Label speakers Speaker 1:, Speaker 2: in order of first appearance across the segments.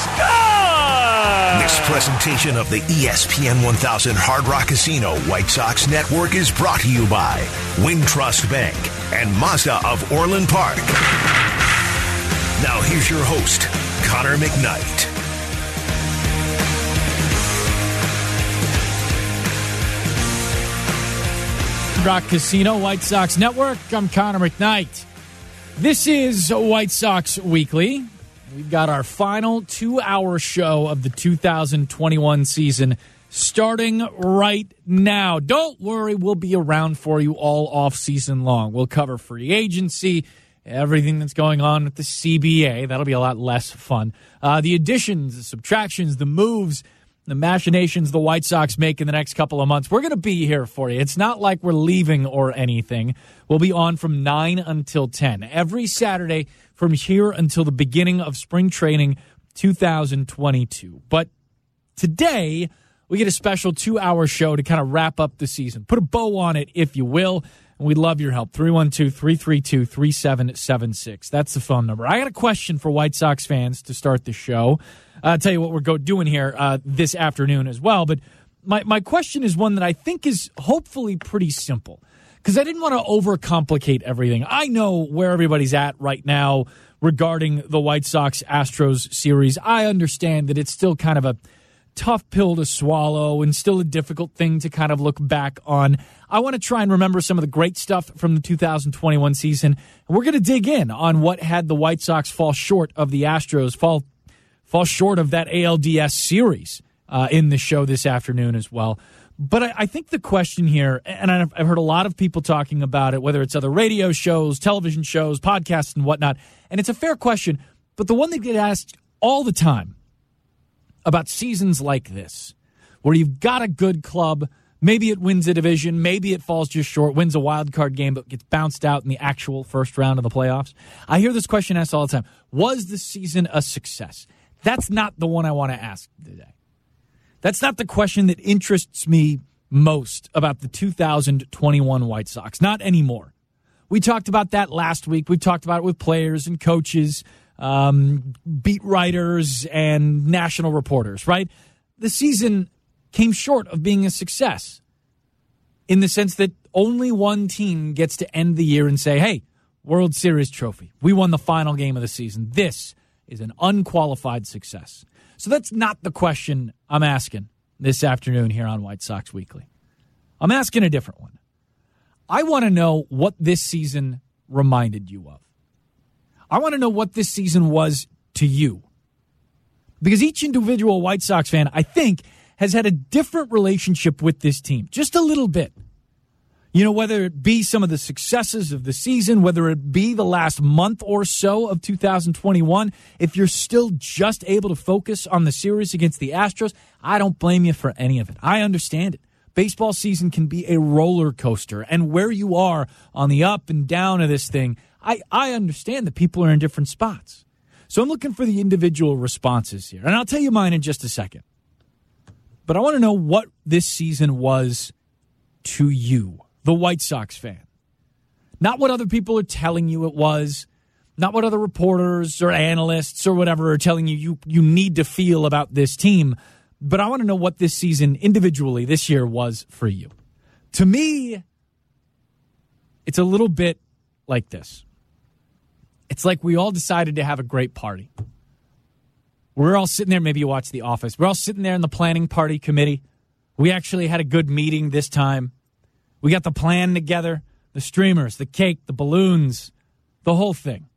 Speaker 1: Good!
Speaker 2: This presentation of the ESPN 1000 Hard Rock Casino White Sox Network is brought to you by Wintrust Bank and Mazda of Orland Park. Now here's your host, Connor McKnight.
Speaker 3: Rock Casino, White Sox Network. I'm Connor McKnight. This is White Sox Weekly. We've got our final 2-hour show of the 2021 season starting right now. Don't worry, we'll be around for you all off season long. We'll cover free agency, everything that's going on with the CBA. That'll be a lot less fun. The additions, the subtractions, the moves, the machinations the White Sox make in the next couple of months. We're going to be here for you. It's not like we're leaving or anything. We'll be on from 9 until 10 every Saturday from here until the beginning of spring training 2022. But today, we get a special 2-hour show to kind of wrap up the season. Put a bow on it, if you will. And we'd love your help. 312-332-3776. That's the phone number. I got a question for White Sox fans to start the show. I'll tell you what we're doing here this afternoon as well. But my question is one that I think is hopefully pretty simple, because I didn't want to overcomplicate everything. I know where everybody's at right now regarding the White Sox-Astros series. I understand that it's still kind of a tough pill to swallow and still a difficult thing to kind of look back on. I want to try and remember some of the great stuff from the 2021 season. And we're going to dig in on what had the White Sox fall short of the Astros, fall short of that ALDS series in the show this afternoon as well. But I think the question here, and I've heard a lot of people talking about it, whether it's other radio shows, television shows, podcasts, and whatnot, and it's a fair question, but the one that gets asked all the time about seasons like this, where you've got a good club, maybe it wins a division, maybe it falls just short, wins a wild card game, but gets bounced out in the actual first round of the playoffs. I hear this question asked all the time. Was the season a success? That's not the one I want to ask today. That's not the question that interests me most about the 2021 White Sox. Not anymore. We talked about that last week. We talked about it with players and coaches, beat writers and national reporters, right? The season came short of being a success in the sense that only one team gets to end the year and say, hey, World Series trophy. We won the final game of the season. This is an unqualified success. So that's not the question I'm asking this afternoon here on White Sox Weekly. I'm asking a different one. I want to know what this season reminded you of. I want to know what this season was to you. Because each individual White Sox fan, I think, has had a different relationship with this team. Just a little bit. You know, whether it be some of the successes of the season, whether it be the last month or so of 2021, if you're still just able to focus on the series against the Astros, I don't blame you for any of it. I understand it. Baseball season can be a roller coaster, and where you are on the up and down of this thing, I understand that people are in different spots. So I'm looking for the individual responses here, and I'll tell you mine in just a second. But I want to know what this season was to you, the White Sox fan. Not what other people are telling you it was, not what other reporters or analysts or whatever are telling you need to feel about this team, but I want to know what this season individually this year was for you. To me, it's a little bit like this. It's like we all decided to have a great party. We're all sitting there, maybe you watch The Office, we're all sitting there in the planning party committee. We actually had a good meeting this time. We got the plan together, the streamers, the cake, the balloons, the whole thing.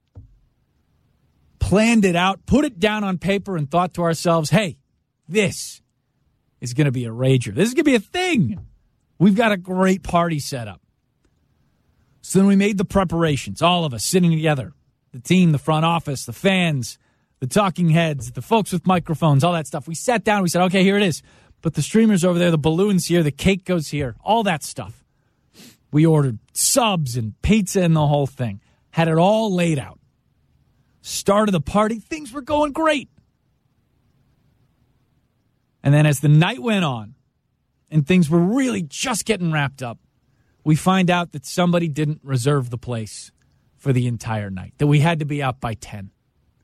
Speaker 3: Planned it out, put it down on paper, and thought to ourselves, hey, this is going to be a rager. This is going to be a thing. We've got a great party set up. So then we made the preparations, all of us sitting together, the team, the front office, the fans, the talking heads, the folks with microphones, all that stuff. We sat down, we said, okay, here it is. But the streamers over there, the balloons here, the cake goes here, all that stuff. We ordered subs and pizza and the whole thing. Had it all laid out. Started the party. Things were going great. And then as the night went on and things were really just getting wrapped up, we find out that somebody didn't reserve the place for the entire night, that we had to be out by 10.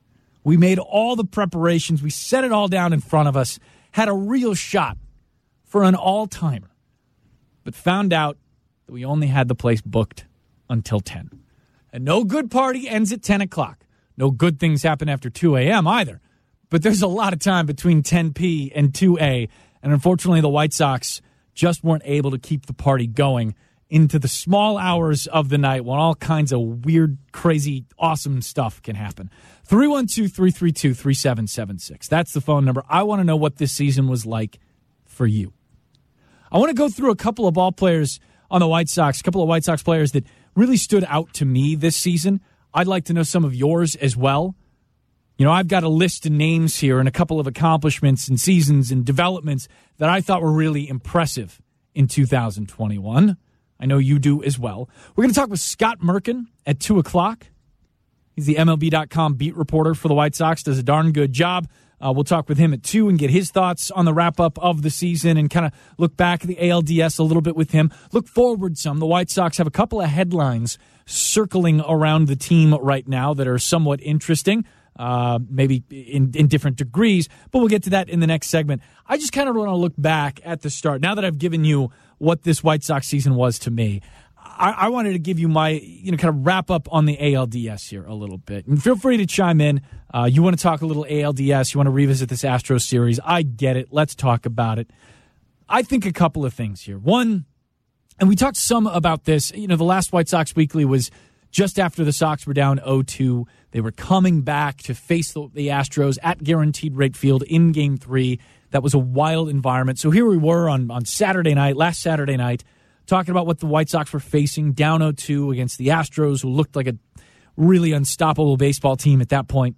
Speaker 3: We made all the preparations. We set it all down in front of us, had a real shot for an all-timer, but found out that we only had the place booked until 10. And no good party ends at 10 o'clock. No good things happen after 2 a.m. either. But there's a lot of time between 10 p and 2 a, and unfortunately the White Sox just weren't able to keep the party going into the small hours of the night when all kinds of weird, crazy, awesome stuff can happen. 312-332-3776. That's the phone number. I want to know what this season was like for you. I want to go through a couple of ball players on the White Sox, a couple of White Sox players that really stood out to me this season. I'd like to know some of yours as well. You know, I've got a list of names here and a couple of accomplishments and seasons and developments that I thought were really impressive in 2021. I know you do as well. We're going to talk with Scott Merkin at 2 o'clock. He's the MLB.com beat reporter for the White Sox, does a darn good job. We'll talk with him at 2 and get his thoughts on the wrap-up of the season and kind of look back at the ALDS a little bit with him. Look forward some. The White Sox have a couple of headlines circling around the team right now that are somewhat interesting, maybe in different degrees, but we'll get to that in the next segment. I just kind of want to look back at the start. Now that I've given you what this White Sox season was to me, I wanted to give you my, kind of wrap up on the ALDS here a little bit. And feel free to chime in. You want to talk a little ALDS. You want to revisit this Astros series. I get it. Let's talk about it. I think a couple of things here. One, and we talked some about this, the last White Sox Weekly was just after the Sox were down 0-2. They were coming back to face the Astros at Guaranteed Rate Field in Game 3. That was a wild environment. So here we were on last Saturday night, talking about what the White Sox were facing, down 0-2 against the Astros, who looked like a really unstoppable baseball team at that point.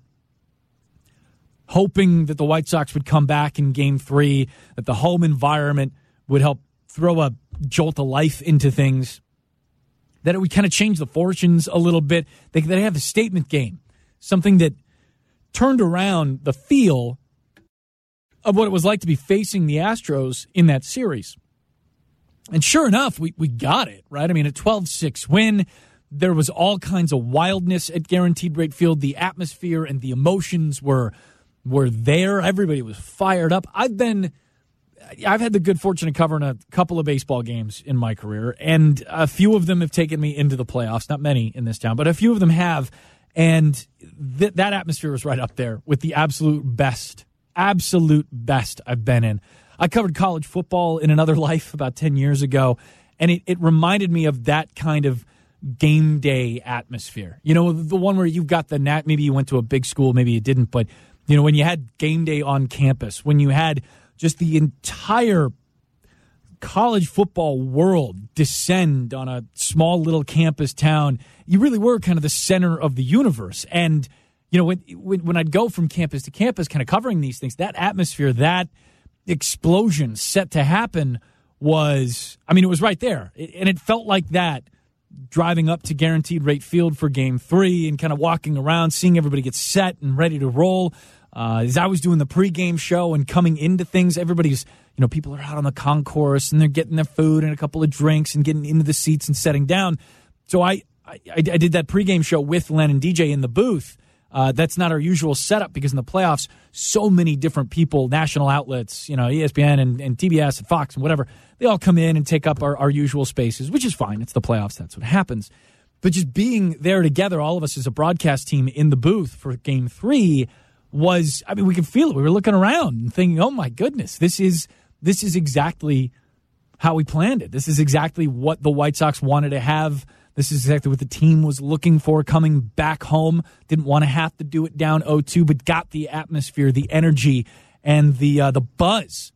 Speaker 3: Hoping that the White Sox would come back in Game 3, that the home environment would help throw a jolt of life into things, that it would kind of change the fortunes a little bit. They have a statement game, something that turned around the feel of what it was like to be facing the Astros in that series. And sure enough, we got it, right? I mean, a 12-6 win. There was all kinds of wildness at Guaranteed Rate Field. The atmosphere and the emotions were there. Everybody was fired up. I've had the good fortune of covering a couple of baseball games in my career, and a few of them have taken me into the playoffs. Not many in this town, but a few of them have. And that atmosphere was right up there with the absolute best I've been in. I covered college football in another life about 10 years ago, and it reminded me of that kind of game day atmosphere. The one where you've got maybe you went to a big school, maybe you didn't, but, when you had game day on campus, when you had just the entire college football world descend on a small little campus town, you really were kind of the center of the universe. And, when I'd go from campus to campus kind of covering these things, that atmosphere, that explosion set to happen it was right there. And it felt like that driving up to Guaranteed Rate Field for Game 3 and kind of walking around, seeing everybody get set and ready to roll. As I was doing the pregame show and coming into things, everybody's, people are out on the concourse and they're getting their food and a couple of drinks and getting into the seats and setting down. So I did that pregame show with Len and DJ in the booth. That's not our usual setup because in the playoffs, so many different people, national outlets, ESPN and TBS and Fox and whatever, they all come in and take up our usual spaces, which is fine. It's the playoffs. That's what happens. But just being there together, all of us as a broadcast team in the booth for Game 3 was, we could feel it. We were looking around and thinking, oh my goodness, this is exactly how we planned it. This is exactly what the White Sox wanted to have. This is exactly what the team was looking for coming back home. Didn't want to have to do it down 0-2, but got the atmosphere, the energy, and the buzz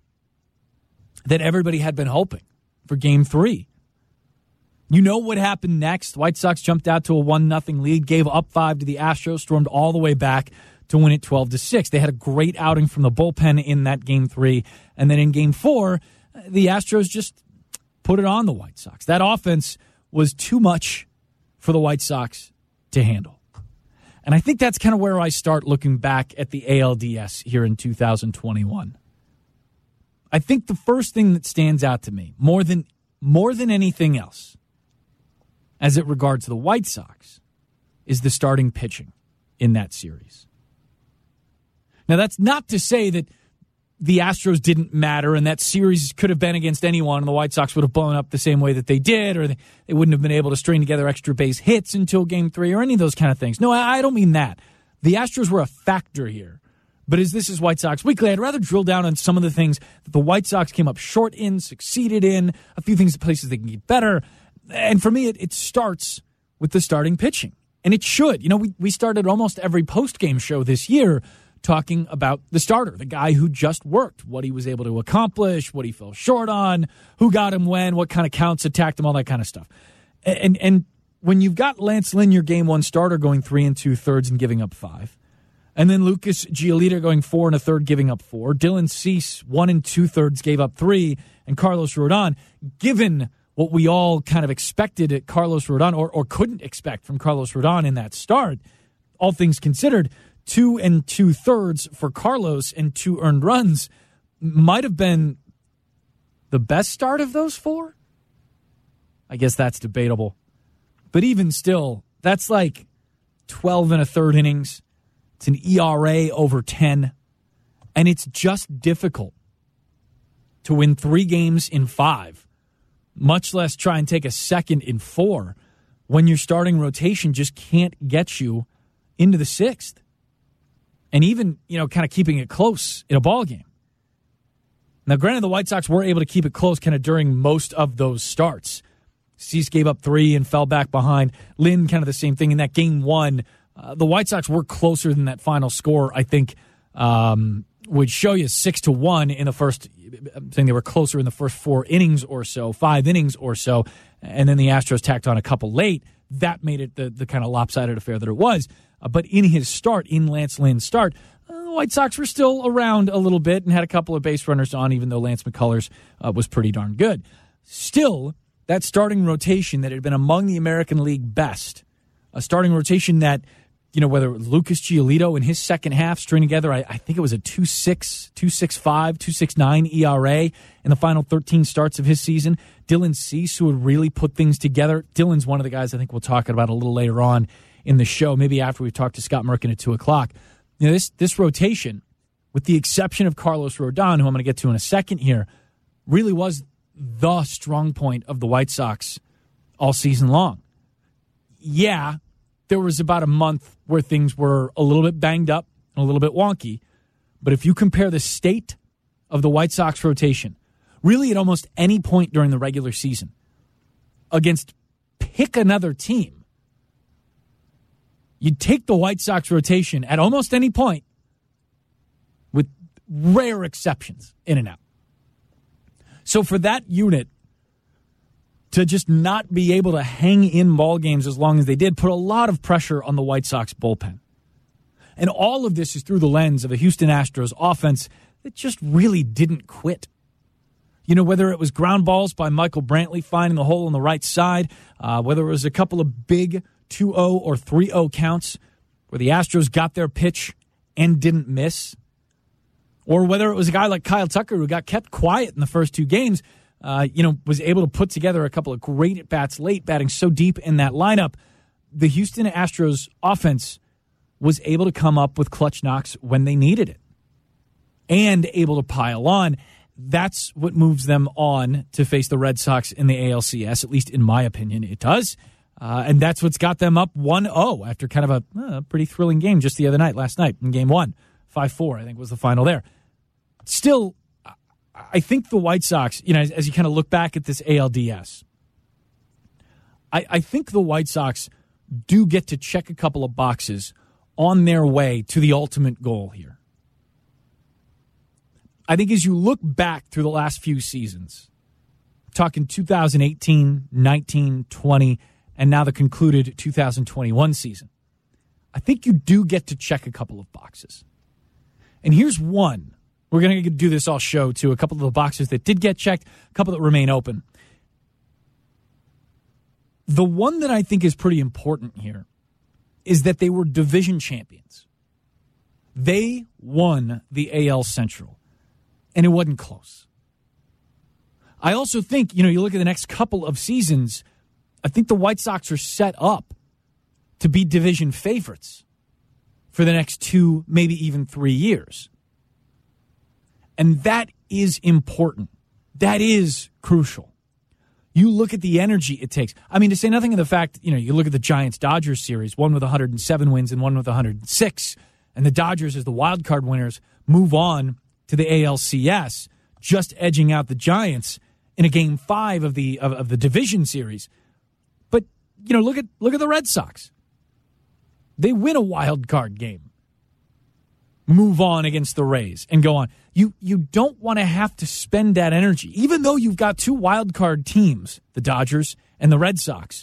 Speaker 3: that everybody had been hoping for Game 3. You know what happened next. White Sox jumped out to a 1-0 lead, gave up 5 to the Astros, stormed all the way back to win it 12-6. They had a great outing from the bullpen in that Game 3. And then in Game 4, the Astros just put it on the White Sox. That offense was too much for the White Sox to handle. And I think that's kind of where I start looking back at the ALDS here in 2021. I think the first thing that stands out to me, more than anything else, as it regards the White Sox, is the starting pitching in that series. Now, that's not to say that the Astros didn't matter and that series could have been against anyone and the White Sox would have blown up the same way that they did, or they wouldn't have been able to string together extra base hits until Game 3 or any of those kind of things. No, I don't mean that. The Astros were a factor here. But as this is White Sox Weekly, I'd rather drill down on some of the things that the White Sox came up short in, succeeded in, a few things, places they can get better. And for me, it starts with the starting pitching. And it should. We started almost every post-game show this year talking about the starter, the guy who just worked, what he was able to accomplish, what he fell short on, who got him when, what kind of counts attacked him, all that kind of stuff. And when you've got Lance Lynn, your Game 1 starter, going 3 2/3 and giving up 5, and then Lucas Giolito going 4 1/3, giving up 4, Dylan Cease 1 2/3 gave up 3, and Carlos Rodon, given what we all kind of expected at Carlos Rodon, or couldn't expect from Carlos Rodon in that start, all things considered, 2 2/3 for Carlos and 2 earned runs might have been the best start of those 4. I guess that's debatable. But even still, that's like 12 1/3 innings. It's an ERA over 10. And it's just difficult to win 3 games in 5, much less try and take a second in 4, when your starting rotation just can't get you into the 6th. And even, kind of keeping it close in a ball game. Now, granted, the White Sox were able to keep it close kind of during most of those starts. Cease gave up 3 and fell back behind. Lynn, kind of the same thing. In that Game 1, the White Sox were closer than that final score, I think, would show you 6-1 in the first. I'm saying they were closer in the first 4 innings or so, 5 innings or so. And then the Astros tacked on a couple late. That made it the kind of lopsided affair that it was. But in his start, in Lance Lynn's start, the White Sox were still around a little bit and had a couple of base runners on, even though Lance McCullers was pretty darn good. Still, that starting rotation that had been among the American League best, a starting rotation that, whether it was Lucas Giolito in his second half string together, I think it was a 2.6, 2.65, 2.69 ERA in the final 13 starts of his season. Dylan Cease, who would really put things together. Dylan's one of the guys I think we'll talk about a little later on in the show, maybe after we've talked to Scott Merkin at 2 o'clock. This rotation, with the exception of Carlos Rodon, who I'm going to get to in a second here, really was the strong point of the White Sox all season long. Yeah, there was about a month where things were a little bit banged up, a little bit wonky, but if you compare the state of the White Sox rotation, really at almost any point during the regular season, against pick another team, you'd take the White Sox rotation at almost any point, with rare exceptions, in and out. So for that unit to just not be able to hang in ball games as long as they did, put a lot of pressure on the White Sox bullpen. And all of this is through the lens of a Houston Astros offense that just really didn't quit. Whether it was ground balls by Michael Brantley finding the hole on the right side, whether it was a couple of big 2-0 or 3-0 counts where the Astros got their pitch and didn't miss, or whether it was a guy like Kyle Tucker who got kept quiet in the first 2 games, was able to put together a couple of great at-bats late, batting so deep in that lineup. The Houston Astros offense was able to come up with clutch knocks when they needed it and able to pile on. That's what moves them on to face the Red Sox in the ALCS, at least in my opinion, it does. And that's what's got them up 1-0 after kind of a pretty thrilling game just the other night, last night in Game 1. 5-4, I think, was the final there. Still, I think the White Sox, as you kind of look back at this ALDS, I think the White Sox do get to check a couple of boxes on their way to the ultimate goal here. I think as you look back through the last few seasons, talking 2018, 19, 20, and now the concluded 2021 season, I think you do get to check a couple of boxes. And here's one. We're going to do this all show, too. A couple of the boxes that did get checked, a couple that remain open. The one that I think is pretty important here is that they were division champions. They won the AL Central, and it wasn't close. I also think, you look at the next couple of seasons, I think the White Sox are set up to be division favorites. for the next 2, maybe even 3 years. And that is important. That is crucial. You look at the energy it takes. I mean, to say nothing of the fact, you look at the Giants-Dodgers series, one with 107 wins and one with 106, and the Dodgers, as the wild card winners, move on to the ALCS, just edging out the Giants in a Game 5 of the division series. But look at the Red Sox. They win a wild card game, move on against the Rays, and go on. You don't want to have to spend that energy, even though you've got 2 wild card teams, the Dodgers and the Red Sox,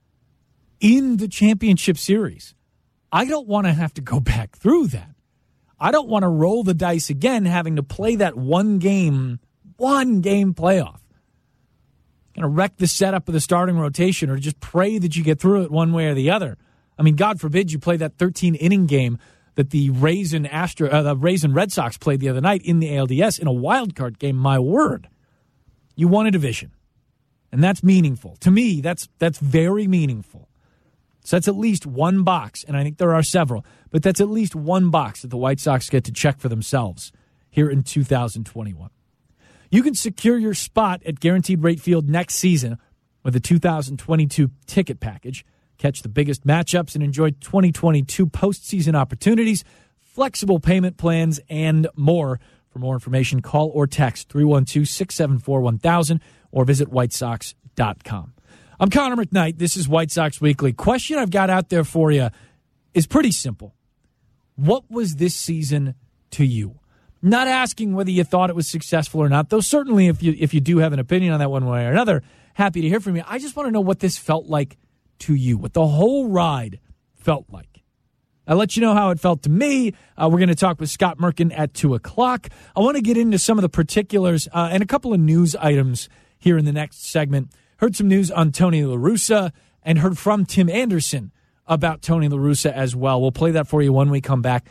Speaker 3: in the championship series. I don't want to have to go back through that. I don't want to roll the dice again, having to play that one game playoff. Going to wreck the setup of the starting rotation, or just pray that you get through it one way or the other. I mean, God forbid you play that 13-inning game that the Rays and Red Sox played the other night in the ALDS in a wild card game. My word, you won a division, and that's meaningful to me. That's very meaningful. So that's at least one box, and I think there are several, but that's at least one box that the White Sox get to check for themselves here in 2021. You can secure your spot at Guaranteed Rate Field next season with the 2022 ticket package. Catch the biggest matchups and enjoy 2022 postseason opportunities, flexible payment plans, and more. For more information, call or text 312-674-1000 or visit whitesox.com. I'm Connor McKnight. This is White Sox Weekly. Question I've got out there for you is pretty simple. What was this season to you? Not asking whether you thought it was successful or not, though certainly if you do have an opinion on that one way or another, happy to hear from you. I just want to know what this felt like to you, what the whole ride felt like. I'll let you know how it felt to me. We're going to talk with Scott Merkin at 2 o'clock. I want to get into some of the particulars and a couple of news items here in the next segment. Heard some news on Tony La Russa and heard from Tim Anderson about Tony La Russa as well. We'll play that for you when we come back.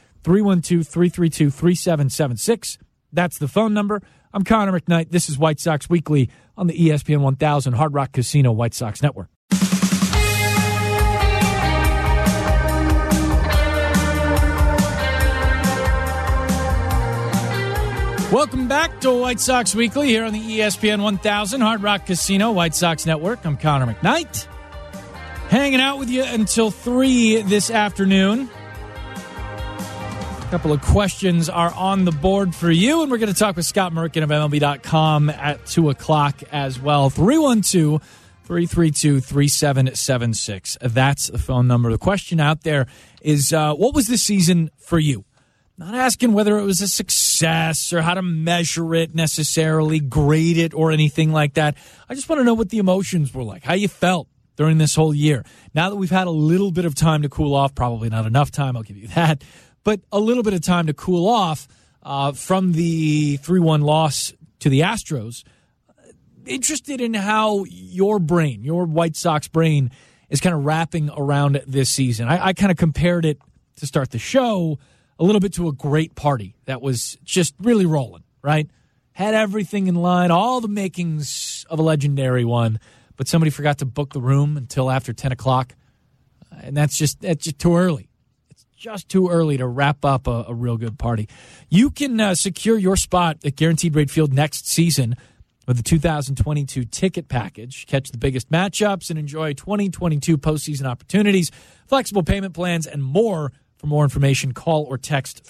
Speaker 3: 312-332-3776. That's the phone number. I'm Connor McKnight. This is White Sox Weekly on the ESPN 1000 Hard Rock Casino White Sox Network. Welcome back to White Sox Weekly here on the ESPN 1000 Hard Rock Casino White Sox Network. I'm Connor McKnight, hanging out with you until 3 this afternoon. A couple of questions are on the board for you, and we're going to talk with Scott Merkin of MLB.com at 2 o'clock as well. 312-332-3776. That's the phone number. The question out there is, what was this season for you? Not asking whether it was a success or how to measure it necessarily, grade it or anything like that. I just want to know what the emotions were like, how you felt during this whole year. Now that we've had a little bit of time to cool off, probably not enough time, I'll give you that, but a little bit of time to cool off from the 3-1 loss to the Astros. Interested in how your brain, your White Sox brain, is kind of wrapping around this season. I kind of compared it to start the show a little bit to a great party that was just really rolling, right? Had everything in line, all the makings of a legendary one, but somebody forgot to book the room until after 10 o'clock, and that's just too early. It's just too early to wrap up a real good party. You can secure your spot at Guaranteed Rate Field next season with the 2022 ticket package. Catch the biggest matchups and enjoy 2022 postseason opportunities, flexible payment plans, and more. For more information, call or text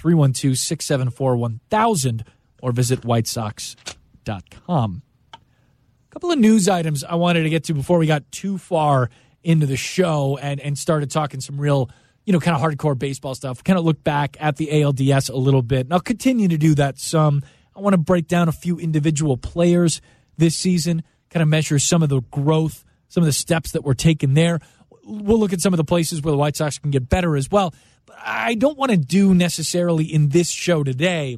Speaker 3: 312-674-1000 or visit whitesox.com. A couple of news items I wanted to get to before we got too far into the show and started talking some real, kind of hardcore baseball stuff. Kind of look back at the ALDS a little bit, and I'll continue to do that some. I want to break down a few individual players this season, kind of measure some of the growth, some of the steps that were taken there. We'll look at some of the places where the White Sox can get better as well. But I don't want to do necessarily in this show today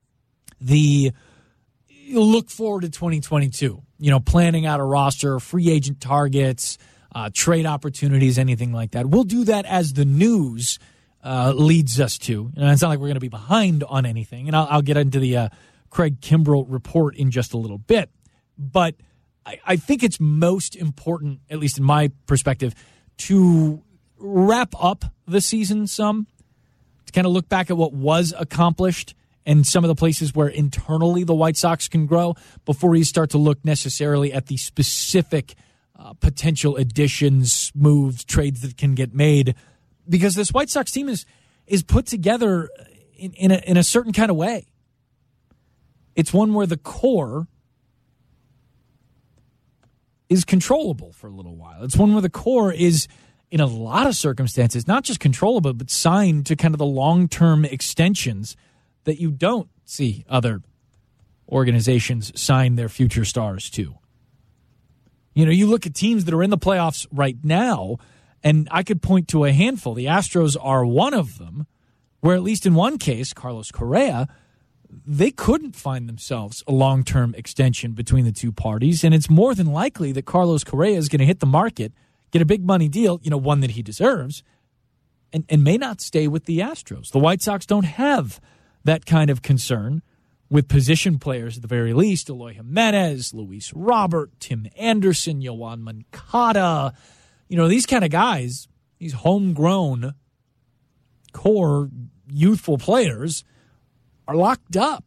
Speaker 3: the look forward to 2022, planning out a roster, free agent targets, trade opportunities, anything like that. We'll do that as the news leads us to. It's not like we're going to be behind on anything, and I'll get into the Craig Kimbrell report in just a little bit. But I think it's most important, at least in my perspective, to wrap up the season some, to kind of look back at what was accomplished and some of the places where internally the White Sox can grow before you start to look necessarily at the specific potential additions, moves, trades that can get made. Because this White Sox team is put together in a certain kind of way. It's one where the core is controllable for a little while. It's one where the core is, in a lot of circumstances, not just controllable, but signed to kind of the long-term extensions that you don't see other organizations sign their future stars to. You know, you look at teams that are in the playoffs right now, and I could point to a handful. The Astros are one of them, where at least in one case, Carlos Correa, they couldn't find themselves a long-term extension between the two parties, and it's more than likely that Carlos Correa is going to hit the market, get a big money deal, you know, one that he deserves, and may not stay with the Astros. The White Sox don't have that kind of concern with position players at the very least. Eloy Jimenez, Luis Robert, Tim Anderson, Yoan Moncada. You know, these kind of guys, these homegrown core youthful players are locked up.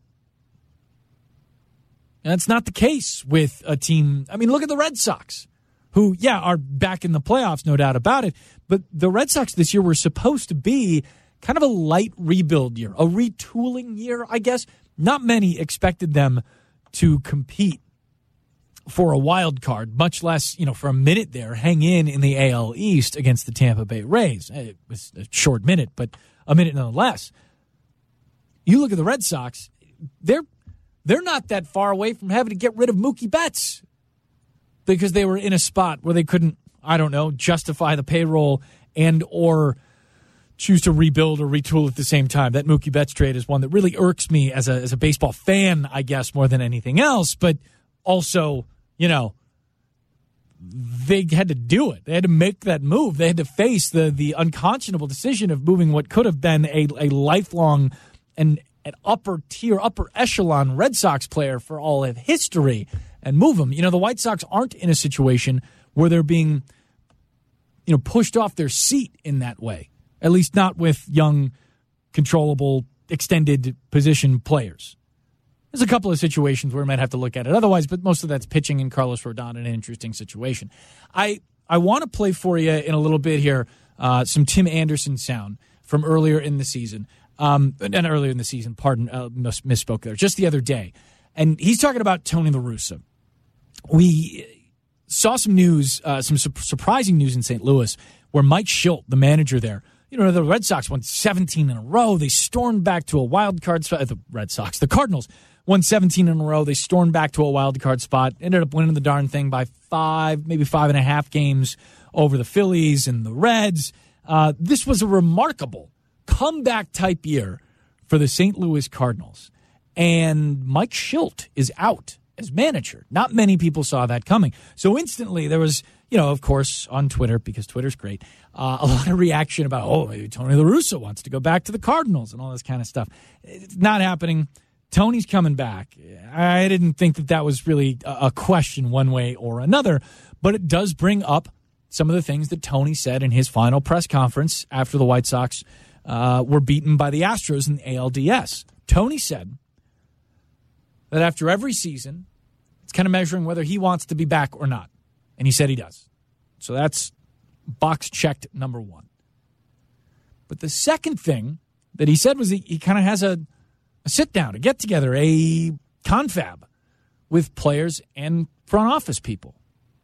Speaker 3: And that's not the case with a team. I mean, look at the Red Sox, who, yeah, are back in the playoffs, no doubt about it. But the Red Sox this year were supposed to be kind of a light rebuild year, a retooling year, I guess. Not many expected them to compete for a wild card, much less, you know, for a minute there, hang in the AL East against the Tampa Bay Rays. It was a short minute, but a minute nonetheless. You look at the Red Sox, they're not that far away from having to get rid of Mookie Betts because they were in a spot where they couldn't, I don't know, justify the payroll and or choose to rebuild or retool at the same time. That Mookie Betts trade is one that really irks me as a baseball fan, I guess, more than anything else. But also, you know, they had to do it. They had to make that move. They had to face the unconscionable decision of moving what could have been a lifelong and an upper tier, upper echelon Red Sox player for all of history and move him. You know, the White Sox aren't in a situation where they're being, you know, pushed off their seat in that way. At least not with young, controllable, extended position players. There's a couple of situations where we might have to look at it otherwise, but most of that's pitching and Carlos Rodon in an interesting situation. I want to play for you in a little bit here some Tim Anderson sound from earlier in the season. Misspoke there. Just the other day. And he's talking about Tony La Russa. We saw some news, some surprising news in St. Louis where Mike Shildt, the manager there, you know, the Red Sox won 17 in a row. They stormed back to a wild card spot. The Cardinals won 17 in a row. They stormed back to a wild card spot. Ended up winning the darn thing by 5, maybe 5.5 games over the Phillies and the Reds. This was a remarkable comeback type year for the St. Louis Cardinals. And Mike Shildt is out as manager. Not many people saw that coming. So instantly there was, you know, of course, on Twitter, because Twitter's great, a lot of reaction about, oh, maybe Tony La Russa wants to go back to the Cardinals and all this kind of stuff. It's not happening. Tony's coming back. I didn't think that was really a question one way or another, but it does bring up some of the things that Tony said in his final press conference after the White Sox were beaten by the Astros in the ALDS. Tony said that after every season, it's kind of measuring whether he wants to be back or not. And he said he does. So that's box checked number one. But the second thing that he said was he kind of has a sit down, a get together, a confab with players and front office people.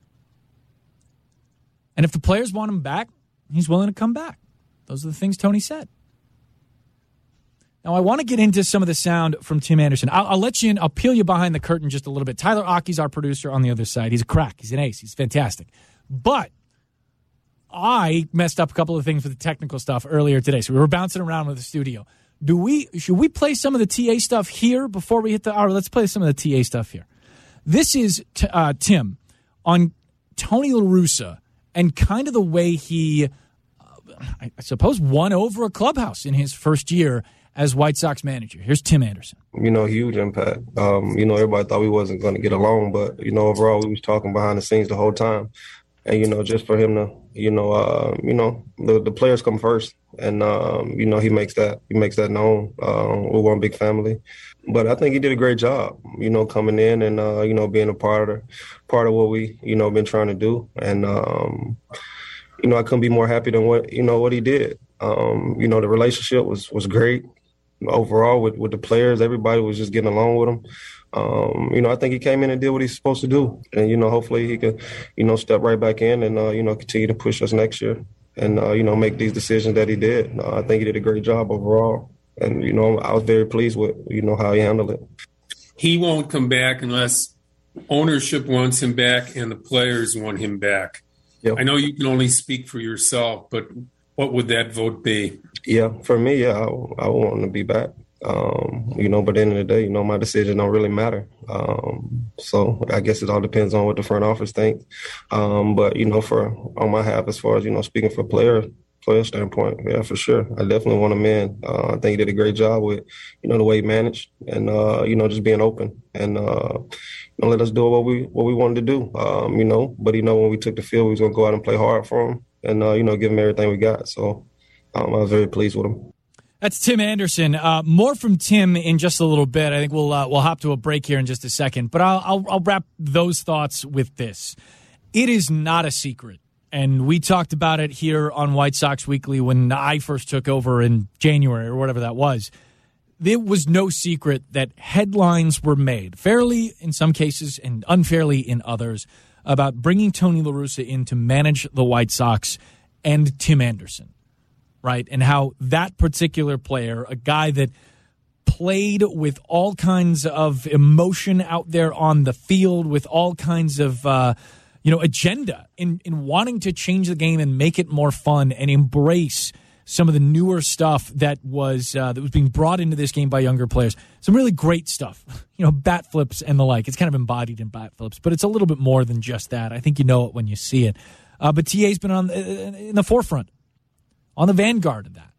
Speaker 3: And if the players want him back, he's willing to come back. Those are the things Tony said. Now, I want to get into some of the sound from Tim Anderson. I'll let you in. I'll peel you behind the curtain just a little bit. Tyler Aki's our producer on the other side. He's a crack. He's an ace. He's fantastic. But I messed up a couple of things with the technical stuff earlier today. So we were bouncing around with the studio. Should we play some of the TA stuff here before we hit the hour? Let's play some of the TA stuff here. This is Tim on Tony La Russa and kind of the way he, I suppose, won over a clubhouse in his first year as White Sox manager. Here's Tim Anderson.
Speaker 1: You know, huge impact. Everybody thought we wasn't going to get along, but, overall we was talking behind the scenes the whole time. And, just for him to, the players come first. and he makes that known. We're one big family, but I think he did a great job, coming in and being a part of what we been trying to do, and I couldn't be more happy than what he did. The relationship was great overall with the players. Everybody was just getting along with him. I think he came in and did what he's supposed to do. And, hopefully he could, step right back in and, continue to push us next year and, make these decisions that he did. I think he did a great job overall. And, I was very pleased with, how he handled it.
Speaker 4: He won't come back unless ownership wants him back and the players want him back. Yep. I know you can only speak for yourself, but what would that vote be? Yeah,
Speaker 1: for me, I want him to be back. But at the end of the day, my decision don't really matter. So I guess it all depends on what the front office thinks. But on my half, as far as, speaking for player standpoint, yeah, for sure. I definitely want him in. I think he did a great job with, the way he managed and, just being open and, let us do what we wanted to do. But when we took the field, we was going to go out and play hard for him and, give him everything we got. So I was very pleased with him.
Speaker 3: That's Tim Anderson. More from Tim in just a little bit. I think we'll hop to a break here in just a second. But I'll wrap those thoughts with this. It is not a secret, and we talked about it here on White Sox Weekly when I first took over in January or whatever that was. There was no secret that headlines were made, fairly in some cases and unfairly in others, about bringing Tony La Russa in to manage the White Sox and Tim Anderson. Right, and how that particular player, a guy that played with all kinds of emotion out there on the field, with all kinds of agenda in wanting to change the game and make it more fun and embrace some of the newer stuff that was being brought into this game by younger players. Some really great stuff, bat flips and the like. It's kind of embodied in bat flips, but it's a little bit more than just that. I think you know it when you see it. But TA's been in the forefront, on the vanguard of that.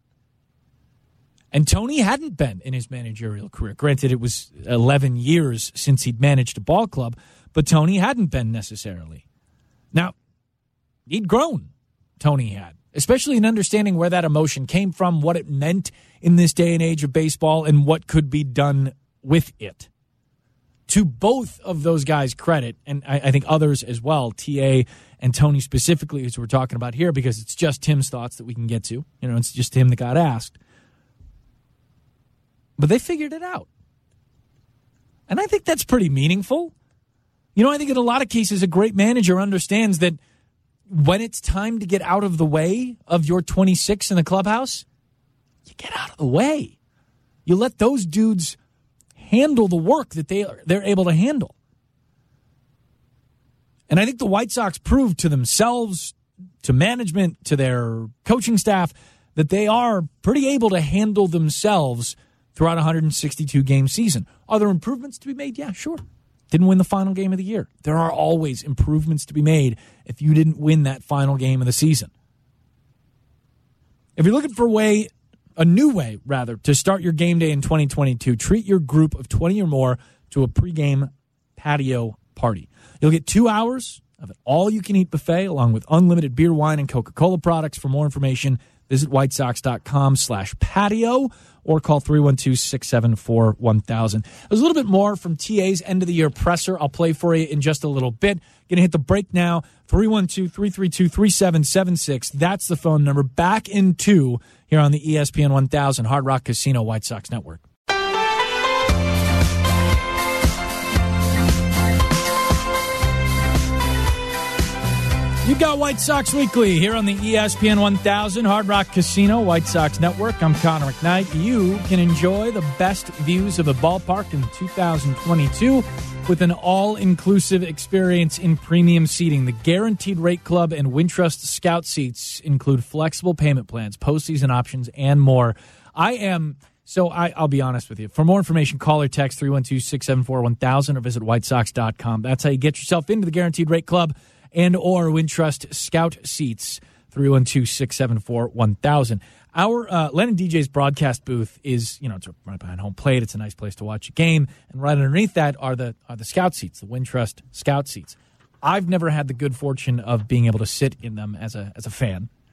Speaker 3: And Tony hadn't been in his managerial career. Granted, it was 11 years since he'd managed a ball club, but Tony hadn't been necessarily. Now, he'd grown, Tony had, especially in understanding where that emotion came from, what it meant in this day and age of baseball, and what could be done with it. To both of those guys' credit, and I think others as well, TA and Tony specifically, as we're talking about here, because it's just Tim's thoughts that we can get to. It's just him that got asked. But they figured it out. And I think that's pretty meaningful. I think in a lot of cases, a great manager understands that when it's time to get out of the way of your 26 in the clubhouse, you get out of the way. You let those dudes handle the work that they're able to handle. And I think the White Sox proved to themselves, to management, to their coaching staff, that they are pretty able to handle themselves throughout a 162-game season. Are there improvements to be made? Yeah, sure. Didn't win the final game of the year. There are always improvements to be made if you didn't win that final game of the season. If you're looking for a new way, to start your game day in 2022, treat your group of 20 or more to a pregame patio party. You'll get 2 hours of an all-you-can-eat buffet along with unlimited beer, wine, and Coca-Cola products. For more information, visit whitesox.com/patio or call 312-674-1000. There's a little bit more from TA's end-of-the-year presser. I'll play for you in just a little bit. Going to hit the break now. 312-332-3776. That's the phone number. Back in 2 here on the ESPN 1000 Hard Rock Casino White Sox Network. You've got White Sox Weekly here on the ESPN 1000 Hard Rock Casino White Sox Network. I'm Connor McKnight. You can enjoy the best views of the ballpark in 2022 with an all-inclusive experience in premium seating. The Guaranteed Rate Club and Wintrust Scout seats include flexible payment plans, postseason options, and more. I'll be honest with you. For more information, call or text 312-674-1000 or visit whitesox.com. That's how you get yourself into the Guaranteed Rate Club and or Wintrust Scout seats, 312-674-1000. Our Len and DJ's broadcast booth is, it's right behind home plate. It's a nice place to watch a game. And right underneath that are the Scout seats, the Wintrust Scout seats. I've never had the good fortune of being able to sit in them as a fan.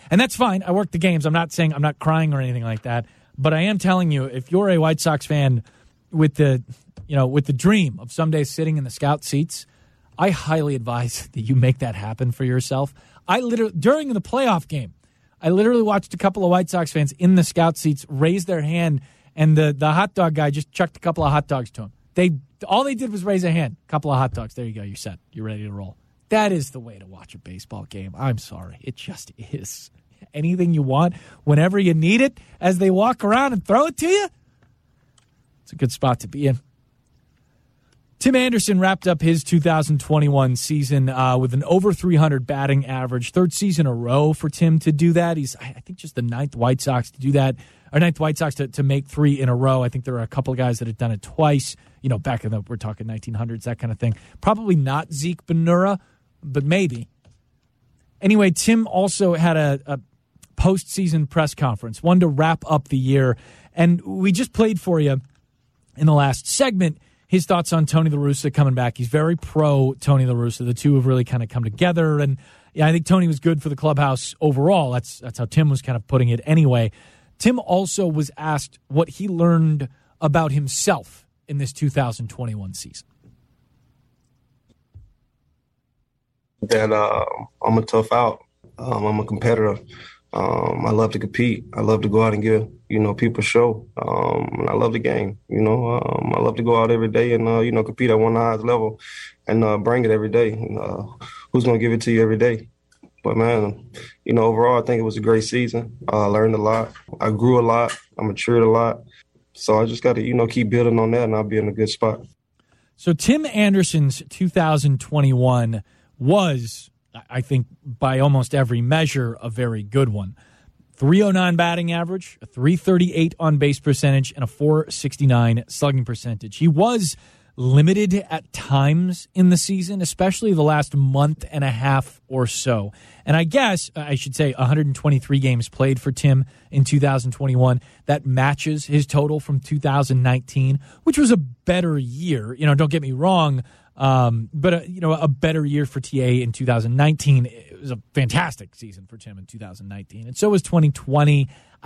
Speaker 3: And that's fine. I work the games. I'm not saying I'm not crying or anything like that. But I am telling you, if you're a White Sox fan with the dream of someday sitting in the scout seats, I highly advise that you make that happen for yourself. During the playoff game, I literally watched a couple of White Sox fans in the scout seats raise their hand, and the hot dog guy just chucked a couple of hot dogs to him. All they did was raise a hand. A couple of hot dogs. There you go. You're set. You're ready to roll. That is the way to watch a baseball game. I'm sorry. It just is. Anything you want, whenever you need it, as they walk around and throw it to you, it's a good spot to be in. Tim Anderson wrapped up his 2021 season with an over 300 batting average. Third season in a row for Tim to do that. He's, I think, just the ninth White Sox to do that, or ninth White Sox to make 3 in a row. I think there are a couple of guys that had done it twice, back in we're talking 1900s, that kind of thing. Probably not Zeke Benura, but maybe. Anyway, Tim also had a postseason press conference, one to wrap up the year. And we just played for you in the last segment his thoughts on Tony La Russa coming back. He's very pro Tony La Russa. The two have really kind of come together. And yeah, I think Tony was good for the clubhouse overall. That's how Tim was kind of putting it anyway. Tim also was asked what he learned about himself in this 2021 season.
Speaker 1: That I'm a tough out. I'm a competitor. I love to compete. I love to go out and give, people a show. And I love the game. I love to go out every day and, compete at one of the highest level and bring it every day. Who's going to give it to you every day? But, man, overall, I think it was a great season. I learned a lot. I grew a lot. I matured a lot. So I just got to, keep building on that, and I'll be in a good spot.
Speaker 3: So Tim Anderson's 2021 was, I think, by almost every measure, a very good one. 309 batting average, a 338 on-base percentage, and a 469 slugging percentage. He was limited at times in the season, especially the last month and a half or so. And I guess I should say 123 games played for Tim in 2021. That matches his total from 2019, which was a better year. Don't get me wrong, but a better year for TA in 2019. It was a fantastic season for Tim in 2019, and so was 2020.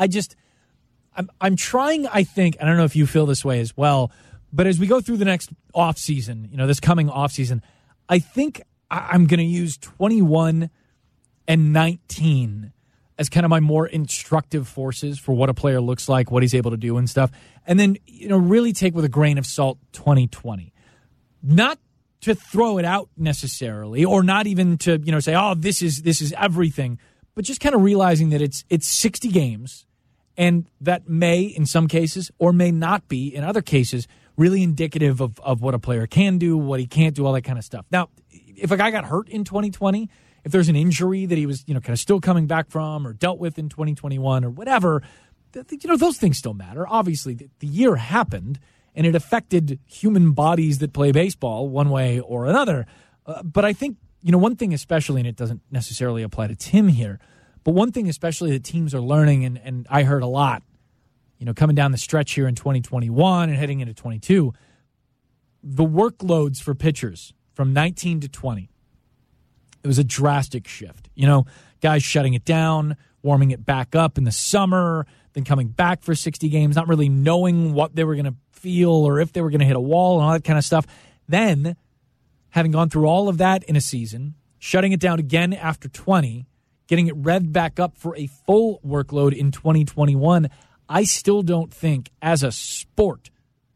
Speaker 3: I'm trying, I think, I don't know if you feel this way as well, but as we go through the next offseason, this coming offseason, I think I'm going to use 21 and 19 as kind of my more instructive forces for what a player looks like, what he's able to do and stuff. And then, really take with a grain of salt 2020. Not to throw it out necessarily, or not even to, say, oh, this is everything, but just kind of realizing that it's 60 games, and that may, in some cases, or may not be, in other cases, really indicative of what a player can do, what he can't do, all that kind of stuff. Now, if a guy got hurt in 2020, if there's an injury that he was, kind of still coming back from or dealt with in 2021 or whatever, those things still matter. Obviously, the year happened, and it affected human bodies that play baseball one way or another. But I think, one thing especially, and it doesn't necessarily apply to Tim here, but one thing especially that teams are learning, and I heard a lot, coming down the stretch here in 2021 and heading into 22, the workloads for pitchers from 19 to 20, it was a drastic shift. Guys shutting it down, warming it back up in the summer, then coming back for 60 games, not really knowing what they were going to feel or if they were going to hit a wall and all that kind of stuff. Then, having gone through all of that in a season, shutting it down again after 20, getting it revved back up for a full workload in 2021, I still don't think, as a sport,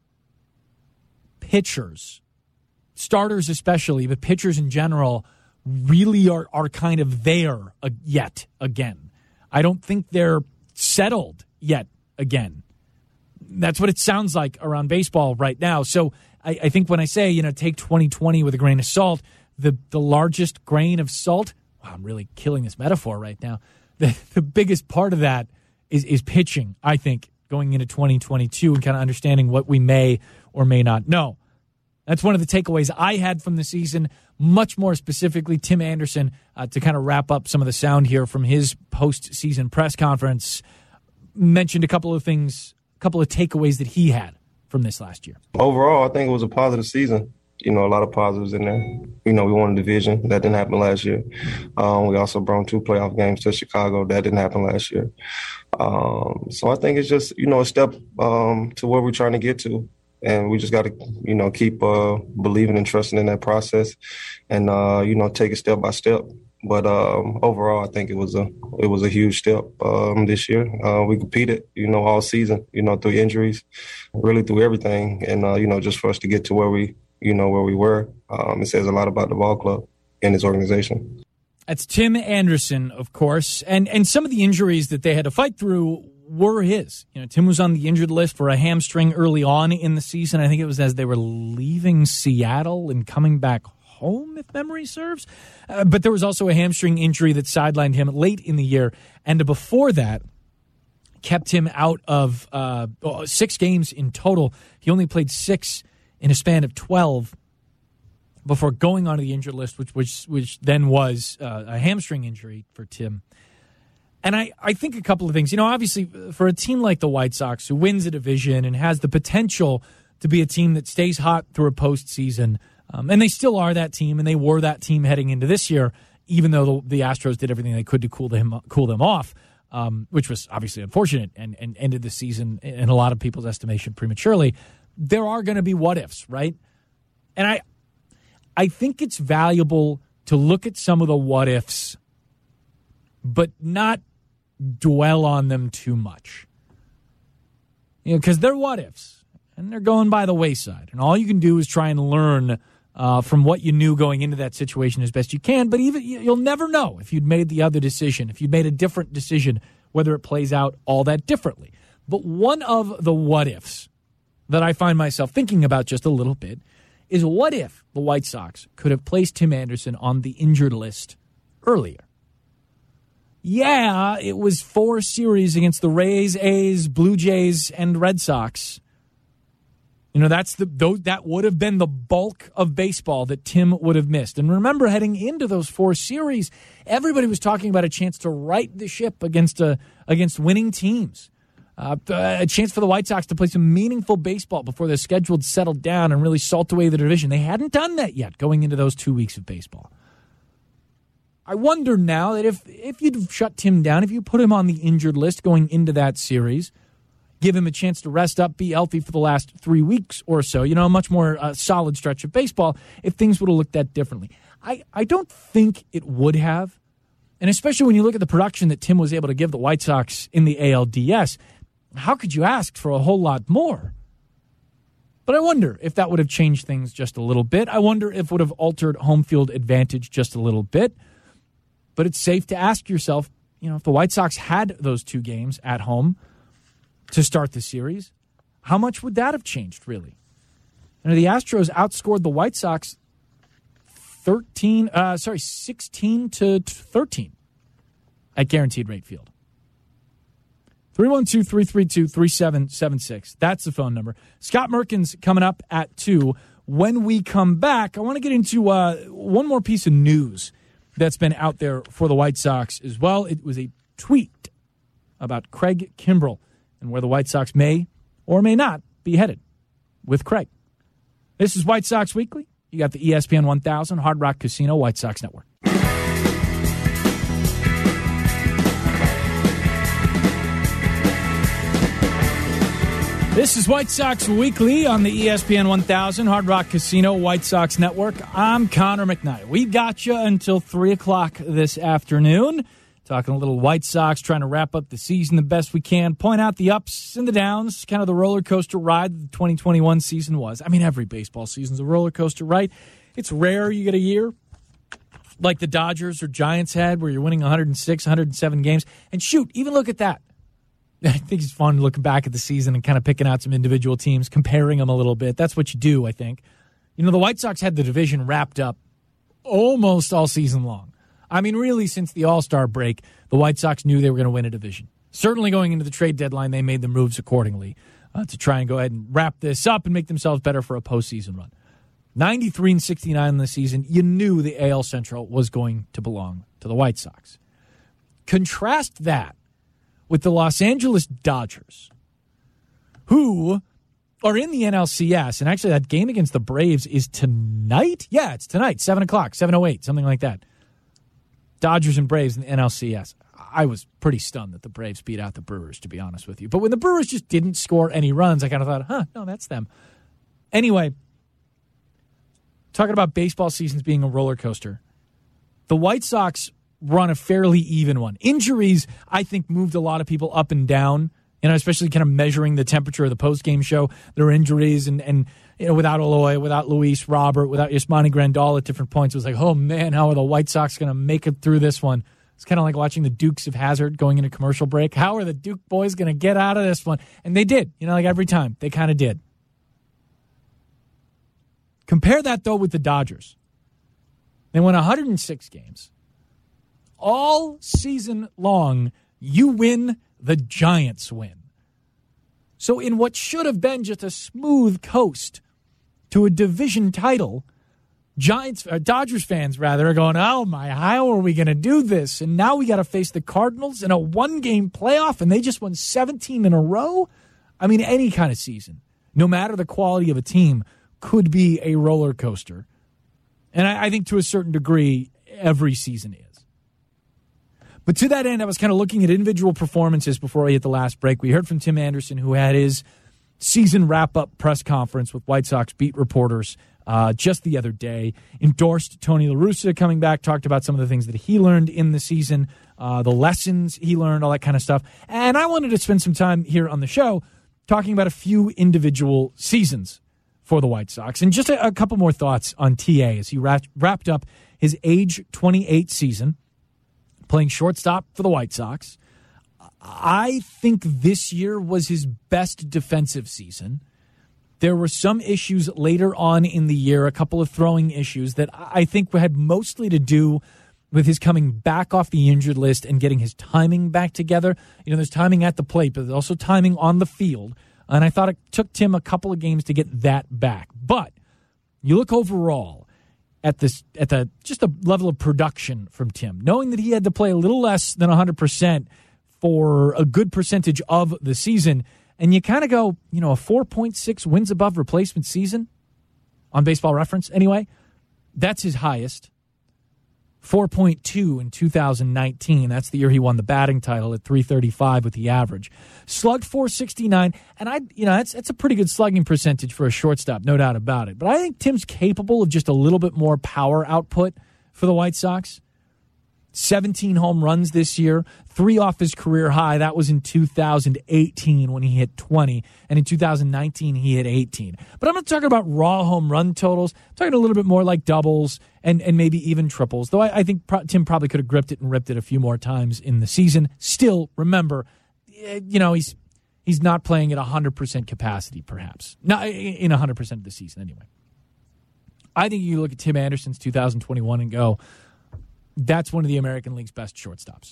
Speaker 3: pitchers, starters especially, but pitchers in general, really are kind of there yet again. I don't think they're settled yet again. That's what it sounds like around baseball right now. So I think when I say, take 2020 with a grain of salt, the largest grain of salt, wow, I'm really killing this metaphor right now. The biggest part of that is pitching, I think, going into 2022 and kind of understanding what we may or may not know. That's one of the takeaways I had from the season. Much more specifically, Tim Anderson, to kind of wrap up some of the sound here from his postseason press conference, mentioned a couple of things, a couple of takeaways that he had from this last year.
Speaker 1: Overall, I think it was a positive season. a lot of positives in there. We won a division. That didn't happen last year. We also brought 2 playoff games to Chicago. That didn't happen last year. So I think it's just, a step to where we're trying to get to. And we just got to, keep believing and trusting in that process and, take it step by step. But overall, I think it was a huge step this year. We competed, all season, through injuries, really through everything. And, just for us to get to where we were, it says a lot about the ball club and its organization.
Speaker 3: That's Tim Anderson, of course. And some of the injuries that they had to fight through were his. Tim was on the injured list for a hamstring early on in the season. I think it was as they were leaving Seattle and coming back home, if memory serves. But there was also a hamstring injury that sidelined him late in the year. And before that, kept him out of 6 games in total. He only played 6 in a span of 12 before going onto the injured list, which then was a hamstring injury for Tim. And I think a couple of things. Obviously, for a team like the White Sox, who wins a division and has the potential to be a team that stays hot through a postseason, and they still are that team, and they were that team heading into this year, even though the Astros did everything they could to cool them off, which was obviously unfortunate and ended the season, in a lot of people's estimation, prematurely. There are going to be what-ifs, right? And I think it's valuable to look at some of the what-ifs, but not dwell on them too much. Because they're what-ifs, and they're going by the wayside. And all you can do is try and learn from what you knew going into that situation as best you can. But even you'll never know if you'd made the other decision, if you'd made a different decision, whether it plays out all that differently. But one of the what-ifs that I find myself thinking about just a little bit is, what if the White Sox could have placed Tim Anderson on the injured list earlier? Yeah, it was 4 series against the Rays, A's, Blue Jays, and Red Sox. That would have been the bulk of baseball that Tim would have missed. And remember, heading into those 4 series, everybody was talking about a chance to right the ship against winning teams. A chance for the White Sox to play some meaningful baseball before their schedule settled down and really salt away the division. They hadn't done that yet going into those 2 weeks of baseball. I wonder now that if you'd shut Tim down, if you put him on the injured list going into that series, give him a chance to rest up, be healthy for the last 3 weeks or so, a much more solid stretch of baseball, if things would have looked that differently. I don't think it would have. And especially when you look at the production that Tim was able to give the White Sox in the ALDS, how could you ask for a whole lot more? But I wonder if that would have changed things just a little bit. I wonder if it would have altered home field advantage just a little bit. But it's safe to ask yourself, if the White Sox had those 2 games at home to start the series, how much would that have changed, really? The Astros outscored the White Sox 16-13 at Guaranteed Rate Field. 312-332-3776. That's the phone number. Scott Merkin's coming up at 2. When we come back, I want to get into one more piece of news that's been out there for the White Sox as well. It was a tweet about Craig Kimbrell and where the White Sox may or may not be headed with Craig. This is White Sox Weekly. You got the ESPN 1000, Hard Rock Casino, White Sox Network. This is White Sox Weekly on the ESPN 1000, Hard Rock Casino, White Sox Network. I'm Connor McKnight. We've got you until 3 o'clock this afternoon. Talking a little White Sox, trying to wrap up the season the best we can, point out the ups and the downs, kind of the roller coaster ride that the 2021 season was. I mean, every baseball season's a roller coaster, right? It's rare you get a year like the Dodgers or Giants had where you're winning 106, 107 games. And shoot, even look at that. I think it's fun looking back at the season and kind of picking out some individual teams, comparing them a little bit. That's what you do, I think. The White Sox had the division wrapped up almost all season long. I mean, really, since the All-Star break, the White Sox knew they were going to win a division. Certainly going into the trade deadline, they made the moves accordingly to try and go ahead and wrap this up and make themselves better for a postseason run. 93-69 in the season, you knew the AL Central was going to belong to the White Sox. Contrast that with the Los Angeles Dodgers, who or in the NLCS. And actually, that game against the Braves is tonight. Yeah, it's tonight, 7 o'clock, 7:08, something like that. Dodgers and Braves in the NLCS. I was pretty stunned that the Braves beat out the Brewers, to be honest with you. But when the Brewers just didn't score any runs, I kind of thought, no, that's them. Anyway, talking about baseball seasons being a roller coaster, the White Sox run a fairly even one. Injuries, I think, moved a lot of people up and down, especially kind of measuring the temperature of the post-game show. There were injuries, and without Eloy, without Luis Robert, without Yasmani Grandal at different points, it was like, oh, man, how are the White Sox going to make it through this one? It's kind of like watching the Dukes of Hazzard going into commercial break. How are the Duke boys going to get out of this one? And they did. Like every time, they kind of did. Compare that, though, with the Dodgers. They won 106 games. All season long, you win, the Giants win. So in what should have been just a smooth coast to a division title, Dodgers fans, are going, oh my, how are we going to do this? And now we got to face the Cardinals in a one-game playoff, and they just won 17 in a row? I mean, any kind of season, no matter the quality of a team, could be a roller coaster. And I think to a certain degree, every season is. But to that end, I was kind of looking at individual performances before I hit the last break. We heard from Tim Anderson, who had his season wrap-up press conference with White Sox beat reporters just the other day, endorsed Tony La Russa coming back, talked about some of the things that he learned in the season, the lessons he learned, all that kind of stuff. And I wanted to spend some time here on the show talking about a few individual seasons for the White Sox. And just a couple more thoughts on TA as he wrapped up his age 28 season playing shortstop for the White Sox. I think this year was his best defensive season. There were some issues later on in the year, a couple of throwing issues that I think had mostly to do with his coming back off the injured list and getting his timing back together. There's timing at the plate, but there's also timing on the field. And I thought it took Tim a couple of games to get that back. But you look overall at the level of production from Tim, knowing that he had to play a little less than 100% for a good percentage of the season, and you kind of go, a 4.6 wins above replacement season on Baseball Reference anyway, that's his highest. 4.2 in 2019. That's the year he won the batting title at .335 with the average. Slugged .469, and that's a pretty good slugging percentage for a shortstop, no doubt about it. But I think Tim's capable of just a little bit more power output for the White Sox. 17 home runs this year, 3 off his career high. That was in 2018 when he hit 20, and in 2019 he hit 18. But I'm not talking about raw home run totals. I'm talking a little bit more like doubles and maybe even triples, though I think Tim probably could have gripped it and ripped it a few more times in the season. Still, remember, he's not playing at 100% capacity, perhaps. Not in 100% of the season, anyway. I think you look at Tim Anderson's 2021 and go, that's one of the American League's best shortstops.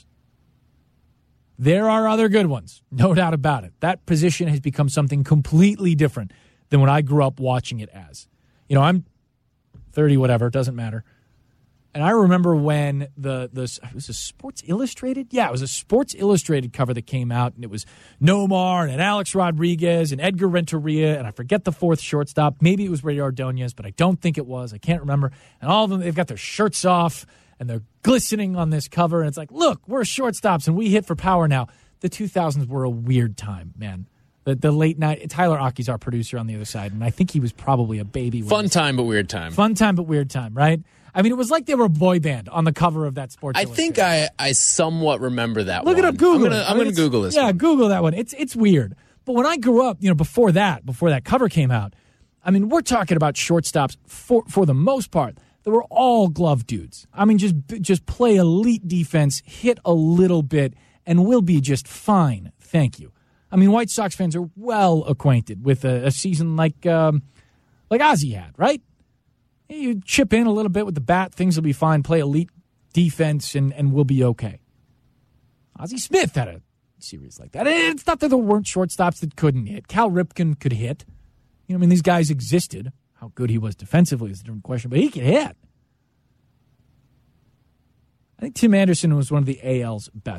Speaker 3: There are other good ones, no doubt about it. That position has become something completely different than when I grew up watching it as. I'm 30, whatever, it doesn't matter. And I remember when it was a Sports Illustrated? Yeah, it was a Sports Illustrated cover that came out, and it was Nomar and Alex Rodriguez and Edgar Renteria, and I forget the fourth shortstop. Maybe it was Ray Ordonez, but I don't think it was. I can't remember. And all of them, they've got their shirts off, and they're glistening on this cover, and it's like, look, we're shortstops, and we hit for power now. The 2000s were a weird time, man. The late night, Tyler Aki's our producer on the other side, and I think he was probably a baby.
Speaker 5: Fun time, but weird time.
Speaker 3: Fun time, but weird time, right? I mean, it was like they were a boy band on the cover of that Sports Illustrated.
Speaker 5: I think I somewhat remember that one.
Speaker 3: Look it up, Google it.
Speaker 5: I'm going to Google this one.
Speaker 3: Yeah, Google that one. It's weird. But when I grew up, before that cover came out, I mean, we're talking about shortstops for the most part. They were all glove dudes. I mean, just play elite defense, hit a little bit, and we'll be just fine. Thank you. I mean, White Sox fans are well acquainted with a season like Ozzie had, right? You chip in a little bit with the bat, things will be fine. Play elite defense, and we'll be okay. Ozzie Smith had a series like that. It's not that there weren't shortstops that couldn't hit. Cal Ripken could hit. These guys existed. How good he was defensively is a different question, but he could hit. I think Tim Anderson was one of the AL's best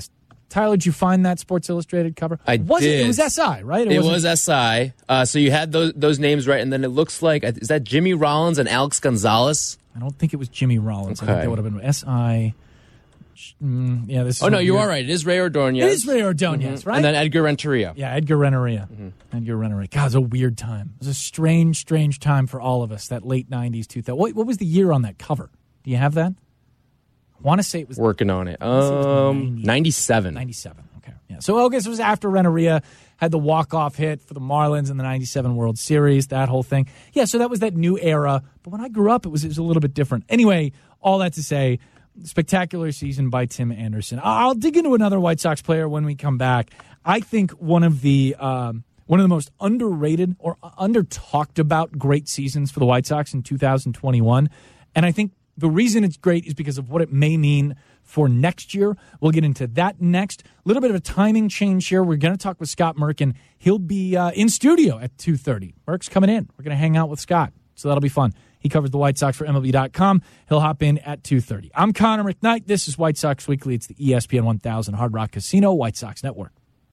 Speaker 3: Tyler, did you find that Sports Illustrated cover?
Speaker 5: I did.
Speaker 3: It was SI, right?
Speaker 5: It was SI. So you had those names right, and then it looks like, is that Jimmy Rollins and Alex Gonzalez?
Speaker 3: I don't think it was Jimmy Rollins.
Speaker 5: Okay.
Speaker 3: I think that would have been SI. Yeah, this is.
Speaker 5: Oh, no, you are right. It is Ray Ordonez.
Speaker 3: It is Ray Ordonez, right?
Speaker 5: And then Edgar Renteria.
Speaker 3: Yeah, Edgar Renteria. Edgar Renteria. God, it was a weird time. It was a strange, strange time for all of us, that late 90s, 2000. What was the year on that cover? Do you have that? I want to say it was...
Speaker 5: Working on it. 97.
Speaker 3: 97, okay. Yeah. So, I guess it was after Renteria had the walk-off hit for the Marlins in the 97 World Series, that whole thing. Yeah, so that was that new era. But when I grew up, it was a little bit different. Anyway, all that to say, spectacular season by Tim Anderson. I'll dig into another White Sox player when we come back. I think one of the most underrated or under-talked about great seasons for the White Sox in 2021. And I think the reason it's great is because of what it may mean for next year. We'll get into that next. A little bit of a timing change here. We're going to talk with Scott Merkin. He'll be in studio at 2:30. Merk's coming in. We're going to hang out with Scott, so that'll be fun. He covers the White Sox for MLB.com. He'll hop in at 2:30. I'm Connor McKnight. This is White Sox Weekly. It's the ESPN 1000 Hard Rock Casino White Sox Network.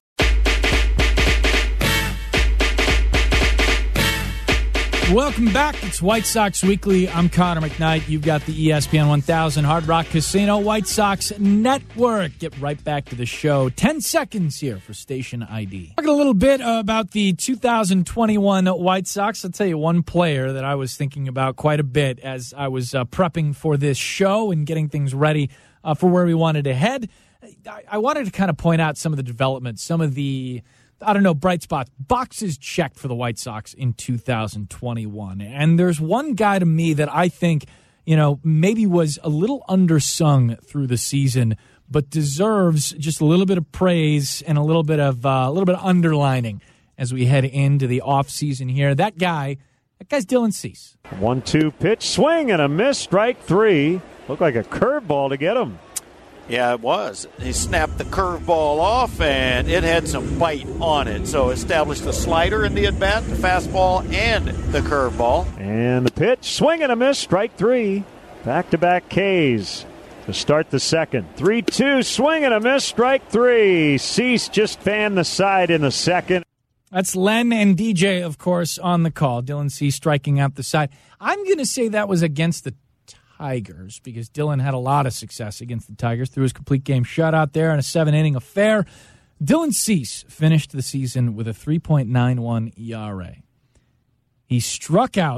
Speaker 3: Welcome back. It's White Sox Weekly. I'm Connor McKnight. You've got the ESPN 1000 Hard Rock Casino White Sox Network. Get right back to the show. 10 seconds here for station ID. Talking a little bit about the 2021 White Sox. I'll tell you one player that I was thinking about quite a bit as I was prepping for this show and getting things ready for where we wanted to head. I wanted to kind of point out some of the developments, some of the bright spots, boxes checked for the White Sox in 2021. And there's one guy to me that I think, maybe was a little undersung through the season, but deserves just a little bit of praise and a little bit of underlining as we head into the offseason here. That guy's Dylan Cease.
Speaker 6: 1-2 pitch, swing and a miss, strike three. Looked like a curveball to get him.
Speaker 7: Yeah, it was. He snapped the curveball off, and it had some bite on it. So established the slider in the at-bat, the fastball, and the curveball.
Speaker 6: And the pitch, swing and a miss, strike three. Back-to-back Ks to start the second. 3-2, swing and a miss, strike three. Cease just fanned the side in the second.
Speaker 3: That's Len and DJ, of course, on the call. Dylan Cease striking out the side. I'm going to say that was against the Tigers, because Dylan had a lot of success against the Tigers through his complete game shutout there in a 7-inning affair. Dylan Cease finished the season with a 3.91 ERA. He struck out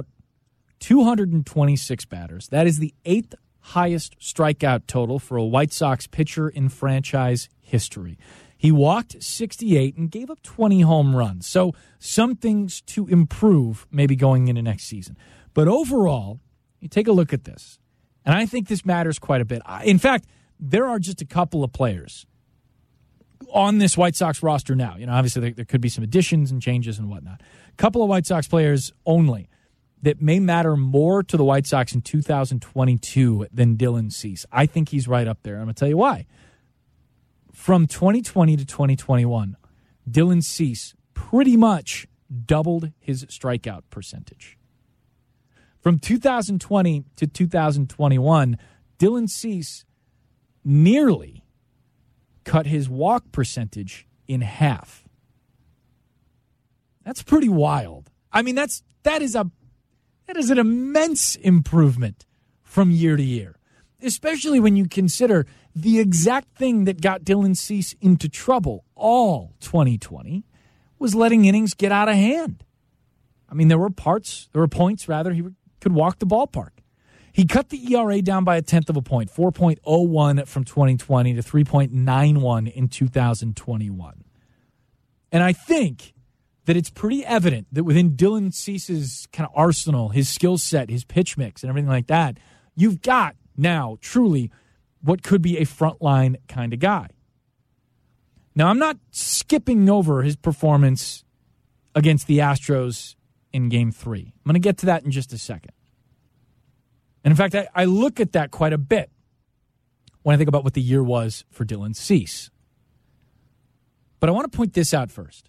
Speaker 3: 226 batters. That is the 8th highest strikeout total for a White Sox pitcher in franchise history. He walked 68 and gave up 20 home runs. So some things to improve maybe going into next season. But overall, you take a look at this. And I think this matters quite a bit. In fact, there are just a couple of players on this White Sox roster now. Obviously there could be some additions and changes and whatnot. A couple of White Sox players only that may matter more to the White Sox in 2022 than Dylan Cease. I think he's right up there. I'm going to tell you why. From 2020 to 2021, Dylan Cease pretty much doubled his strikeout percentage. From 2020 to 2021, Dylan Cease nearly cut his walk percentage in half. That's pretty wild. I mean, that is an immense improvement from year to year, especially when you consider the exact thing that got Dylan Cease into trouble all 2020 was letting innings get out of hand. I mean, there were points, he could walk the ballpark. He cut the ERA down by 1/10 of a point, 4.01 from 2020 to 3.91 in 2021. And I think that it's pretty evident that within Dylan Cease's kind of arsenal, his skill set, his pitch mix, and everything like that, you've got now truly what could be a frontline kind of guy. Now, I'm not skipping over his performance against the Astros in Game 3. I'm going to get to that in just a second. And in fact, I look at that quite a bit when I think about what the year was for Dylan Cease. But I want to point this out first.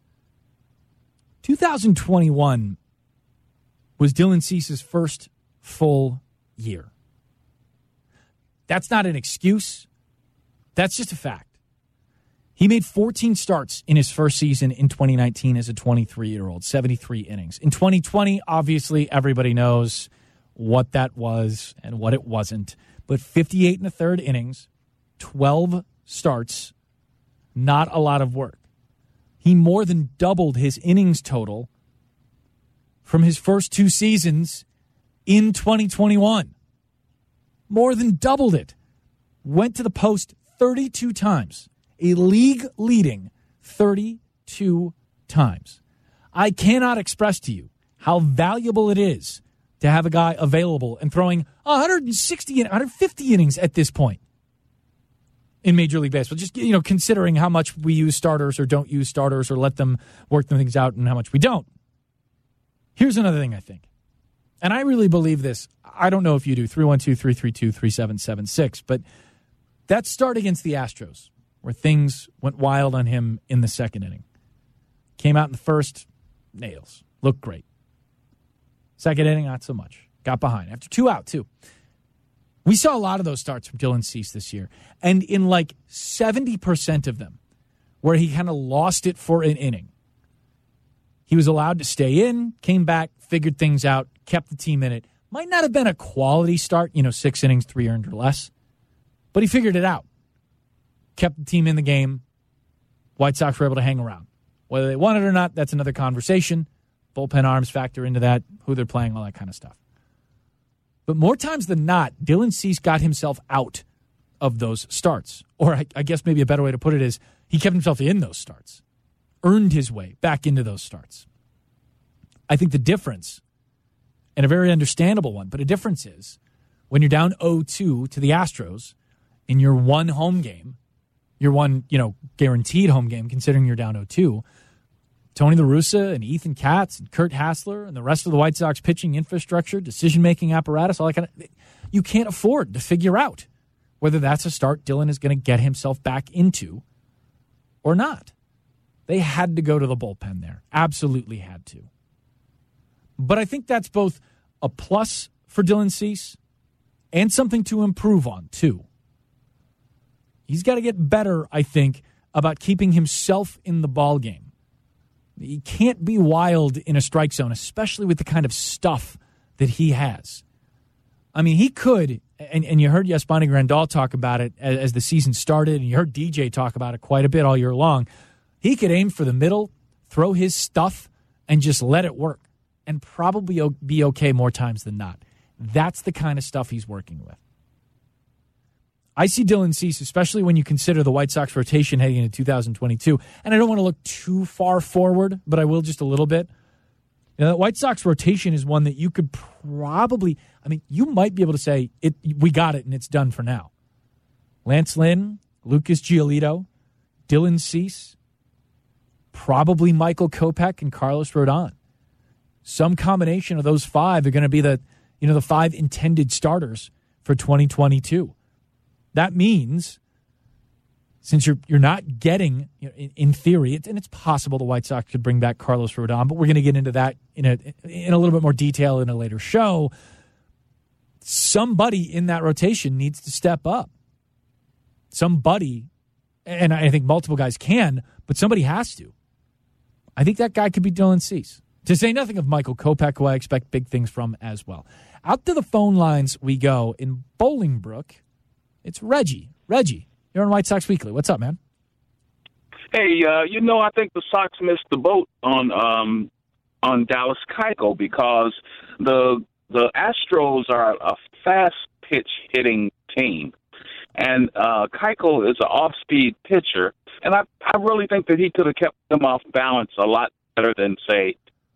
Speaker 3: 2021 was Dylan Cease's first full year. That's not an excuse. That's just a fact. He made 14 starts in his first season in 2019 as a 23-year-old, 73 innings. In 2020, obviously, everybody knows what that was and what it wasn't. But 58 1/3 innings, 12 starts, not a lot of work. He more than doubled his innings total from his first 2 seasons in 2021. More than doubled it. Went to the post 32 times. A league-leading 32 times. I cannot express to you how valuable it is to have a guy available and throwing 160 and 150 innings at this point in Major League Baseball. Just, considering how much we use starters or don't use starters or let them work things out and how much we don't. Here's another thing I think. And I really believe this. I don't know if you do. 312-332-3776. But that start against the Astros, where things went wild on him in the second inning. Came out in the first, nails. Looked great. Second inning, not so much. Got behind. After 2 out, too. We saw a lot of those starts from Dylan Cease this year. And in like 70% of them, where he kind of lost it for an inning, he was allowed to stay in, came back, figured things out, kept the team in it. Might not have been a quality start, 6 innings, 3 earned or less. But he figured it out. Kept the team in the game. White Sox were able to hang around. Whether they won it or not, that's another conversation. Bullpen arms factor into that, who they're playing, all that kind of stuff. But more times than not, Dylan Cease got himself out of those starts. Or I guess maybe a better way to put it is he kept himself in those starts. Earned his way back into those starts. I think the difference, and a very understandable one, but a difference is when you're down 0-2 to the Astros in your one home game, your one, guaranteed home game, considering you're down 0-2, Tony La Russa and Ethan Katz and Kurt Hassler and the rest of the White Sox pitching infrastructure, decision-making apparatus, all that kind of, you can't afford to figure out whether that's a start Dylan is going to get himself back into or not. They had to go to the bullpen there. Absolutely had to. But I think that's both a plus for Dylan Cease and something to improve on, too. He's got to get better, I think, about keeping himself in the ballgame. He can't be wild in a strike zone, especially with the kind of stuff that he has. I mean, he could, and you heard Yasmani Grandal talk about it as the season started, and you heard DJ talk about it quite a bit all year long. He could aim for the middle, throw his stuff, and just let it work, and probably be okay more times than not. That's the kind of stuff he's working with. I see Dylan Cease, especially when you consider the White Sox rotation heading into 2022, and I don't want to look too far forward, but I will just a little bit. The White Sox rotation is one that you could probably, you might be able to say, we got it and it's done for now. Lance Lynn, Lucas Giolito, Dylan Cease, probably Michael Kopech and Carlos Rodon. Some combination of those 5 are going to be the 5 intended starters for 2022. That means, since you're not getting, in theory, and it's possible the White Sox could bring back Carlos Rodon, but we're going to get into that in a little bit more detail in a later show. Somebody in that rotation needs to step up. Somebody, and I think multiple guys can, but somebody has to. I think that guy could be Dylan Cease. To say nothing of Michael Kopech, who I expect big things from as well. Out to the phone lines we go in Bolingbrook. It's Reggie. Reggie, you're on White Sox Weekly. What's up, man?
Speaker 8: Hey, I think the Sox missed the boat on Dallas Keuchel because the Astros are a fast pitch hitting team, and Keuchel is an off-speed pitcher, and I really think that he could have kept them off balance a lot better than, say,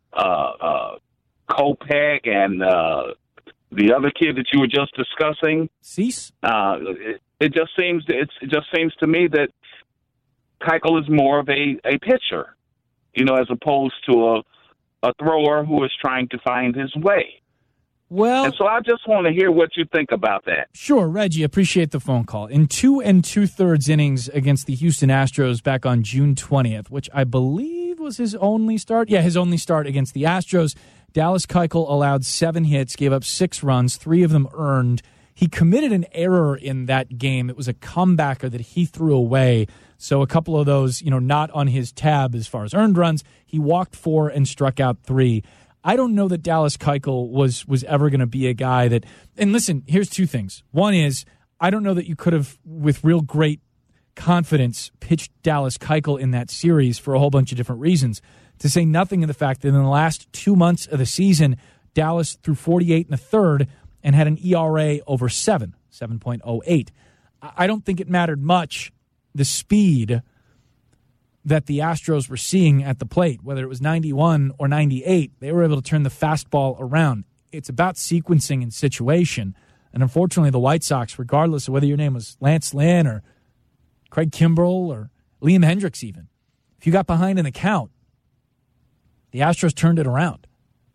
Speaker 8: Kopech and the other kid that you were just discussing.
Speaker 3: Cease?
Speaker 8: It just seems to me that Keuchel is more of a pitcher, as opposed to a thrower who is trying to find his way.
Speaker 3: Well,
Speaker 8: and so I just want to hear what you think about that.
Speaker 3: Sure, Reggie, appreciate the phone call. In 2 2/3 innings against the Houston Astros back on June 20th, which I believe was his only start. Yeah, his only start against the Astros. Dallas Keuchel allowed 7 hits, gave up 6 runs, 3 of them earned. He committed an error in that game. It was a comebacker that he threw away. So a couple of those, not on his tab as far as earned runs. He walked 4 and struck out 3. I don't know that Dallas Keuchel was ever going to be a guy that – and listen, here's 2 things. One is I don't know that you could have, with real great confidence, pitched Dallas Keuchel in that series for a whole bunch of different reasons, to say nothing of the fact that in the last 2 months of the season, Dallas threw 48 in the third and had an ERA over 7.08. I don't think it mattered much, the speed that the Astros were seeing at the plate, whether it was 91 or 98, they were able to turn the fastball around. It's about sequencing and situation. And unfortunately, the White Sox, regardless of whether your name was Lance Lynn or Craig Kimbrell or Liam Hendricks even, if you got behind in the count, the Astros turned it around.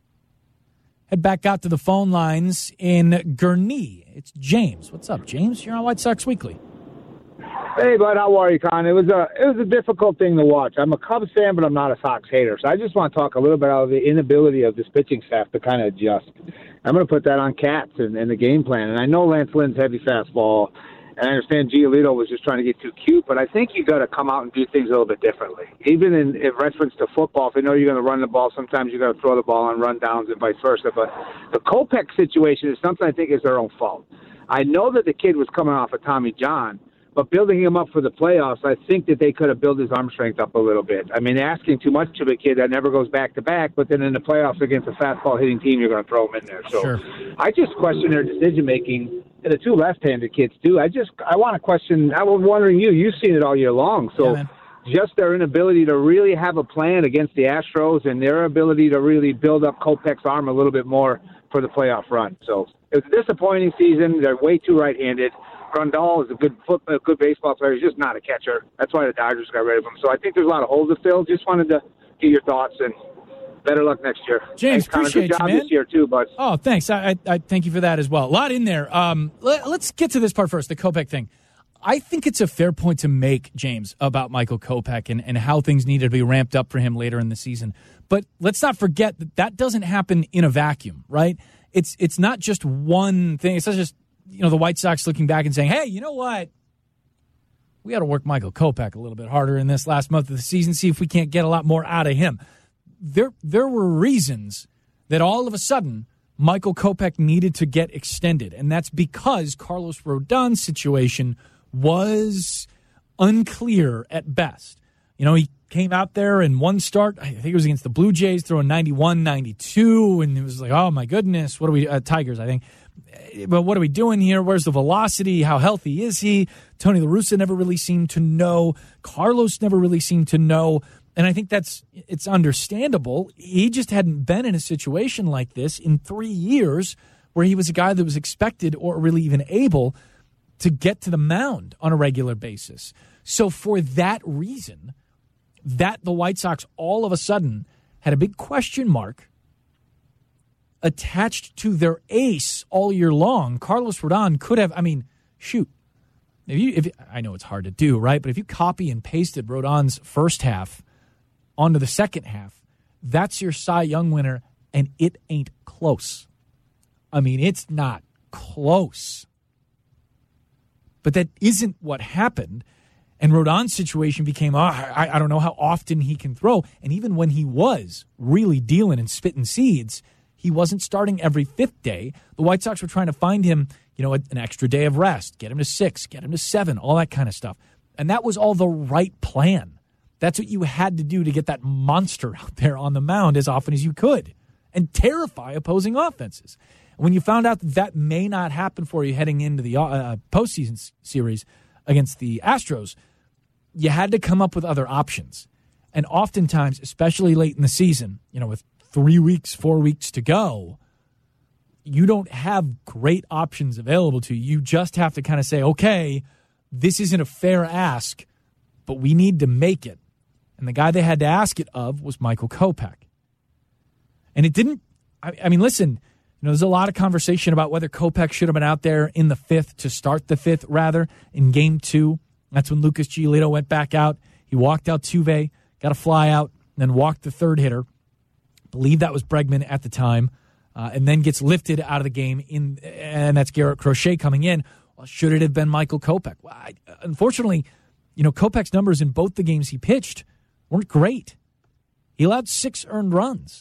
Speaker 3: Head back out to the phone lines in Gurnee. It's James. What's up, James? You're on White Sox Weekly.
Speaker 9: Hey, bud, how are you, Con? It was a difficult thing to watch. I'm a Cubs fan, but I'm not a Sox hater. So I just want to talk a little bit about the inability of this pitching staff to kind of adjust. I'm going to put that on Katz and the game plan. And I know Lance Lynn's heavy fastball, and I understand Giolito was just trying to get too cute, but I think you got to come out and do things a little bit differently. Even in reference to football, if you know you're going to run the ball, sometimes you got to throw the ball on run downs and vice versa. But the Kopech situation is something I think is their own fault. I know that the kid was coming off of Tommy John, but building him up for the playoffs, I think that they could have built his arm strength up a little bit. I mean, asking too much of a kid that never goes back-to-back, but then in the playoffs against a fastball-hitting team, you're going to throw him in there. So sure. I just question their decision-making, and the 2 left-handed kids, too. I want to question – I was wondering you've seen it all year long. So just their inability to really have a plan against the Astros and their ability to really build up Kopech's arm a little bit more for the playoff run. So it was a disappointing season. They're way too right-handed. Grandal is a good baseball player. He's just not a catcher. That's why the Dodgers got rid of him. So I think there's a lot of holes to fill. Just wanted to get your thoughts, and better luck next year.
Speaker 3: James, appreciate
Speaker 9: good job
Speaker 3: you, man.
Speaker 9: This year too, bud.
Speaker 3: Oh, thanks. I thank you for that as well. A lot in there. Let's get to this part first, the Kopech thing. I think it's a fair point to make, James, about Michael Kopech and how things needed to be ramped up for him later in the season. But let's not forget that doesn't happen in a vacuum, right? It's not just one thing. It's not just the White Sox looking back and saying, hey, you know what? We got to work Michael Kopech a little bit harder in this last month of the season, see if we can't get a lot more out of him. There were reasons that all of a sudden Michael Kopech needed to get extended, and that's because Carlos Rodon's situation was unclear at best. He came out there in one start, I think it was against the Blue Jays, throwing 91, 92, and it was like, oh my goodness, what are we, Tigers, I think. But what are we doing here? Where's the velocity? How healthy is he? Tony La Russa never really seemed to know. Carlos never really seemed to know. And I think it's understandable. He just hadn't been in a situation like this in 3 years where he was a guy that was expected or really even able to get to the mound on a regular basis. So for that reason, that the White Sox all of a sudden had a big question mark attached to their ace all year long. Carlos Rodon could have, shoot. If I know it's hard to do, right? But if you copy and pasted Rodon's first half onto the second half, that's your Cy Young winner, and it ain't close. It's not close. But that isn't what happened. And Rodon's situation became, I don't know how often he can throw. And even when he was really dealing and spitting seeds, he wasn't starting every 5th day. The White Sox were trying to find him, an extra day of rest, get him to 6, get him to 7, all that kind of stuff. And that was all the right plan. That's what you had to do to get that monster out there on the mound as often as you could and terrify opposing offenses. And when you found out that may not happen for you heading into the postseason series against the Astros, you had to come up with other options. And oftentimes, especially late in the season, with 3 weeks, 4 weeks to go, you don't have great options available to you. You just have to kind of say, okay, this isn't a fair ask, but we need to make it. And the guy they had to ask it of was Michael Kopech. And it didn't, listen, there's a lot of conversation about whether Kopech should have been out there in the 5th to start the 5th, rather, in Game 2. That's when Lucas Giolito went back out. He walked out Tuve, got a fly out, and then walked the third hitter. I believe that was Bregman at the time. and then gets lifted out of the game, and that's Garrett Crochet coming in. Well, should it have been Michael Kopech? Well, unfortunately, Kopech's numbers in both the games he pitched weren't great. He allowed 6 earned runs.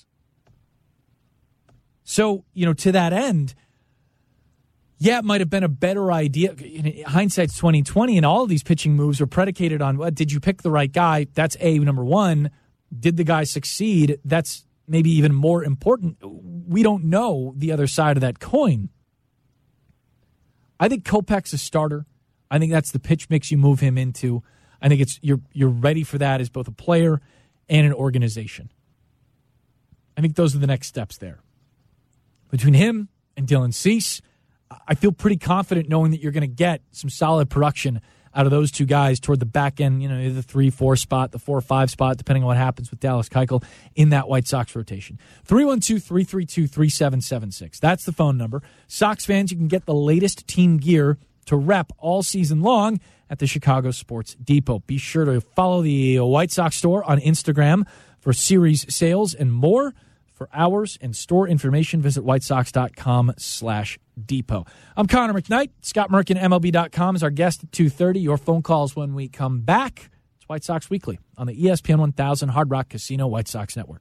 Speaker 3: So, to that end, yeah, it might have been a better idea. Hindsight's 2020, and all of these pitching moves are predicated on, did you pick the right guy? That's number one. Did the guy succeed? That's maybe even more important. We don't know the other side of that coin. I think Kopech's a starter. I think that's the pitch mix you move him into. I think you're ready for that as both a player and an organization. I think those are the next steps there. Between him and Dylan Cease, I feel pretty confident knowing that you're going to get some solid production out of those two guys toward the back end, the 3-4 spot, the 4-5 spot, depending on what happens with Dallas Keuchel in that White Sox rotation. 312-332-3776. That's the phone number. Sox fans, you can get the latest team gear to rep all season long at the Chicago Sports Depot. Be sure to follow the White Sox store on Instagram for series sales and more. For hours and store information, visit whitesox.com/depot. I'm Connor McKnight. Scott Merkin, MLB.com, is our guest at 2:30. Your phone calls when we come back. It's White Sox Weekly on the ESPN 1000 Hard Rock Casino White Sox Network.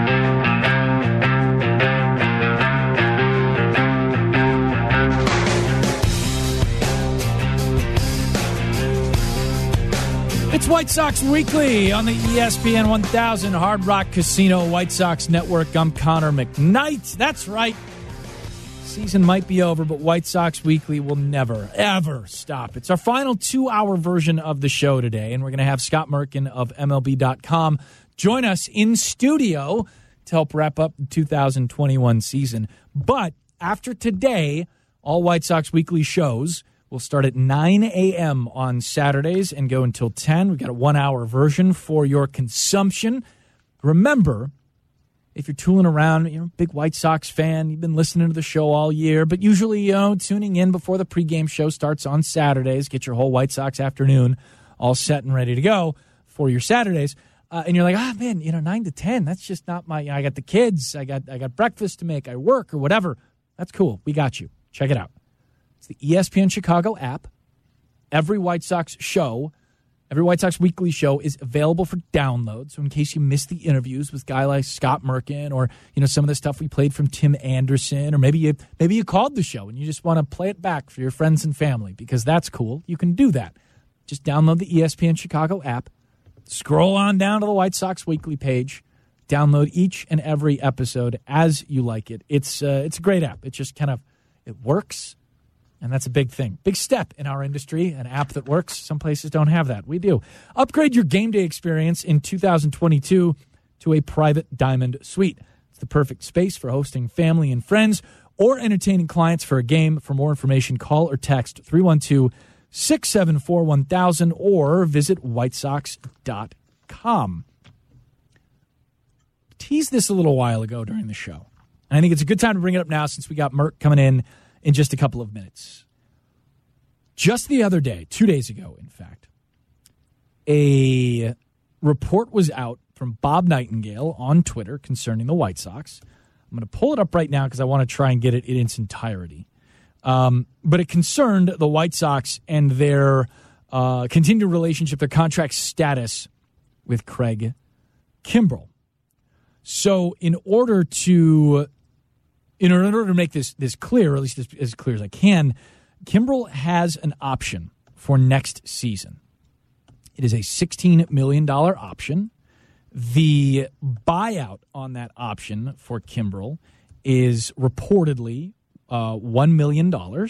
Speaker 3: It's White Sox Weekly on the ESPN 1000 Hard Rock Casino White Sox Network. I'm Connor McKnight. That's right. Season might be over, but White Sox Weekly will never, ever stop. It's our final 2-hour version of the show today, and we're going to have Scott Merkin of MLB.com join us in studio to help wrap up the 2021 season. But after today, all White Sox Weekly shows will start at 9 a.m. on Saturdays and go until 10. We've got a 1-hour version for your consumption. Remember, if you're tooling around, big White Sox fan, you've been listening to the show all year, but usually, tuning in before the pregame show starts on Saturdays, get your whole White Sox afternoon all set and ready to go for your Saturdays. And you're like, man, 9 to 10, that's just not my, I got the kids, I got breakfast to make, I work or whatever. That's cool. We got you. Check it out. It's the ESPN Chicago app. Every White Sox Weekly show is available for download. So in case you missed the interviews with a guy like Scott Merkin or, some of the stuff we played from Tim Anderson, or maybe you called the show and you just want to play it back for your friends and family because that's cool. You can do that. Just download the ESPN Chicago app, scroll on down to the White Sox Weekly page, download each and every episode as you like it. It's a great app. It just it works. And that's a big thing. Big step in our industry, an app that works. Some places don't have that. We do. Upgrade your game day experience in 2022 to a private Diamond Suite. It's the perfect space for hosting family and friends or entertaining clients for a game. For more information, call or text 312-674-1000 or visit whitesox.com. Teased this a little while ago during the show. And I think it's a good time to bring it up now since we got Merck coming in just a couple of minutes. Just the other day, 2 days ago, in fact, a report was out from Bob Nightingale on Twitter concerning the White Sox. I'm going to pull it up right now because I want to try and get it in its entirety. But it concerned the White Sox and their continued relationship, their contract status with Craig Kimbrel. So in order to make this clear, or at least as clear as I can, Kimbrel has an option for next season. It is a $16 million option. The buyout on that option for Kimbrel is reportedly $1 million.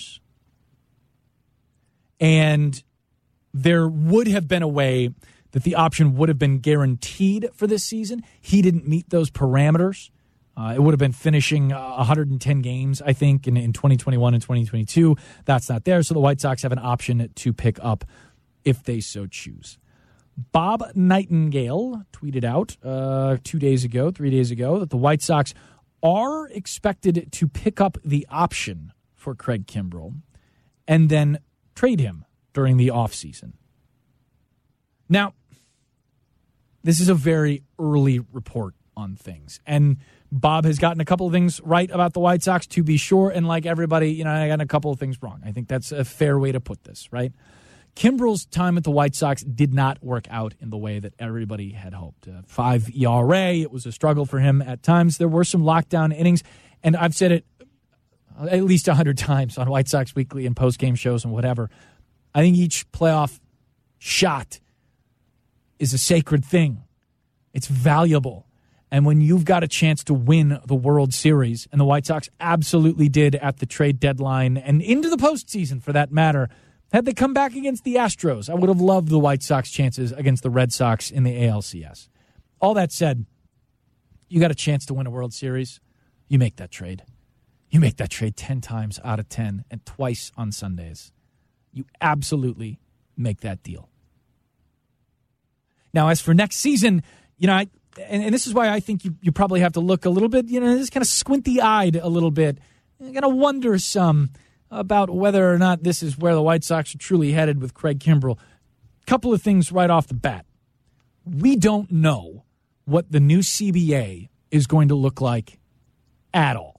Speaker 3: And there would have been a way that the option would have been guaranteed for this season. He didn't meet those parameters. It would have been finishing 110 games, I think, in 2021 and 2022. That's not there, so the White Sox have an option to pick up if they so choose. Bob Nightingale tweeted out 3 days ago, that the White Sox are expected to pick up the option for Craig Kimbrel and then trade him during the offseason. Now, this is a very early report on things. And Bob has gotten a couple of things right about the White Sox, to be sure, and like everybody, I got a couple of things wrong. I think that's a fair way to put this, right? Kimbrel's time at the White Sox did not work out in the way that everybody had hoped. 5 ERA, it was a struggle for him at times. There were some lockdown innings, and I've said it at least 100 times on White Sox Weekly and post-game shows and whatever. I think each playoff shot is a sacred thing. It's valuable. And when you've got a chance to win the World Series, and the White Sox absolutely did at the trade deadline and into the postseason for that matter, had they come back against the Astros, I would have loved the White Sox chances against the Red Sox in the ALCS. All that said, you got a chance to win a World Series, you make that trade. You make that trade 10 times out of 10 and twice on Sundays. You absolutely make that deal. Now, as for next season, and this is why I think you probably have to look a little bit, just kind of squinty-eyed a little bit. You're going to wonder some about whether or not this is where the White Sox are truly headed with Craig Kimbrel. Couple of things right off the bat. We don't know what the new CBA is going to look like at all.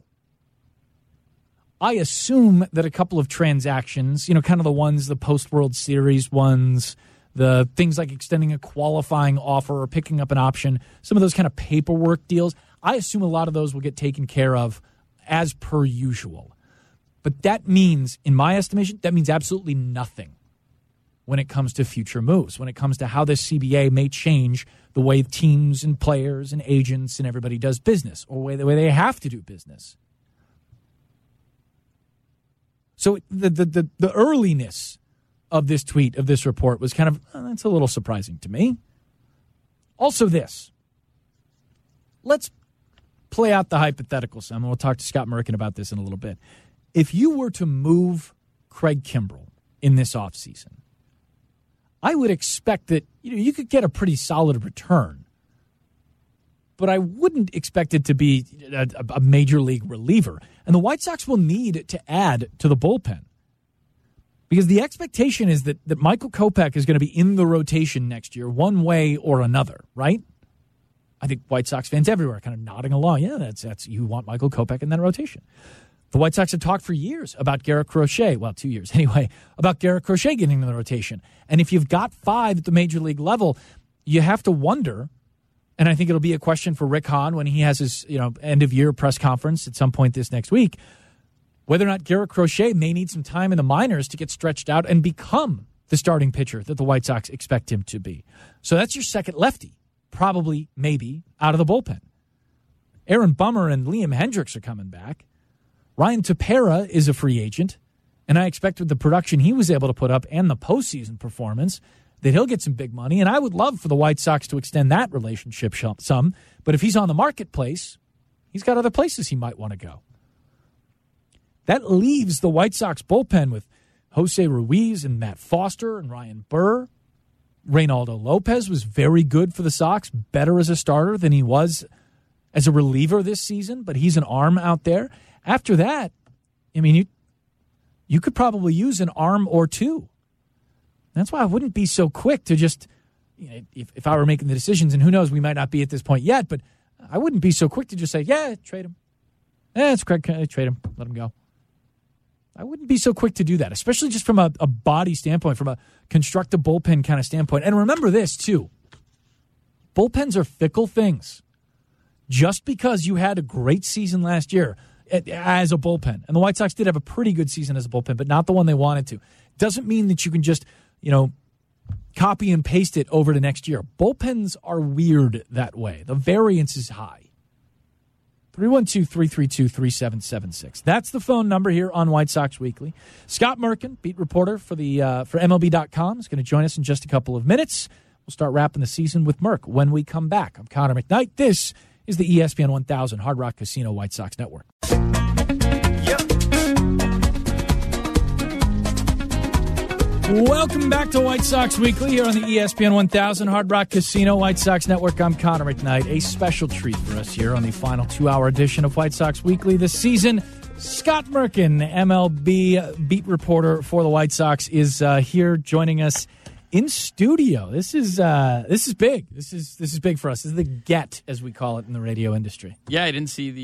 Speaker 3: I assume that a couple of transactions, kind of the ones, the post-World Series ones, the things like extending a qualifying offer or picking up an option, some of those kind of paperwork deals, I assume a lot of those will get taken care of as per usual. But that means, in my estimation, that means absolutely nothing when it comes to future moves, when it comes to how this CBA may change the way teams and players and agents and everybody does business, or the way they have to do business. So the earliness of this tweet, of this report, was kind of, that's a little surprising to me. Also this. Let's play out the hypothetical some, and we'll talk to Scott Merkin about this in a little bit. If you were to move Craig Kimbrel in this offseason, I would expect that you could get a pretty solid return. But I wouldn't expect it to be a major league reliever. And the White Sox will need to add to the bullpen. Because the expectation is that Michael Kopech is going to be in the rotation next year one way or another, right? I think White Sox fans everywhere are kind of nodding along. Yeah, that's you want Michael Kopech in that rotation. The White Sox have talked for years about Garrett Crochet, 2 years anyway, about Garrett Crochet getting in the rotation. And if you've got 5 at the major league level, you have to wonder, and I think it'll be a question for Rick Hahn when he has his end-of-year press conference at some point this next week, whether or not Garrett Crochet may need some time in the minors to get stretched out and become the starting pitcher that the White Sox expect him to be. So that's your second lefty, probably, maybe, out of the bullpen. Aaron Bummer and Liam Hendricks are coming back. Ryan Tepera is a free agent, and I expect with the production he was able to put up and the postseason performance that he'll get some big money, and I would love for the White Sox to extend that relationship some, but if he's on the marketplace, he's got other places he might want to go. That leaves the White Sox bullpen with Jose Ruiz and Matt Foster and Ryan Burr. Reynaldo Lopez was very good for the Sox, better as a starter than he was as a reliever this season, but he's an arm out there. After that, you could probably use an arm or two. That's why I wouldn't be so quick to just, if I were making the decisions, and who knows, we might not be at this point yet, but I wouldn't be so quick to just say, yeah, trade him. It's Craig, trade him, let him go. I wouldn't be so quick to do that, especially just from a body standpoint, from a construct a bullpen kind of standpoint. And remember this, too. Bullpens are fickle things. Just because you had a great season last year as a bullpen, and the White Sox did have a pretty good season as a bullpen, but not the one they wanted to, doesn't mean that you can just, copy and paste it over to next year. Bullpens are weird that way. The variance is high. 312-332-3776. That's the phone number here on White Sox Weekly. Scott Merkin, beat reporter for MLB.com, is going to join us in just a couple of minutes. We'll start wrapping the season with Merk when we come back. I'm Connor McKnight. This is the ESPN 1000 Hard Rock Casino White Sox Network. Welcome back to White Sox Weekly here on the ESPN 1000 Hard Rock Casino White Sox Network. I'm Connor McKnight. A special treat for us here on the final 2-hour edition of White Sox Weekly this season. Scott Merkin, MLB beat reporter for the White Sox, is here joining us in studio. This is big. This is big for us. This is the get, as we call it in the radio industry.
Speaker 10: Yeah, I didn't see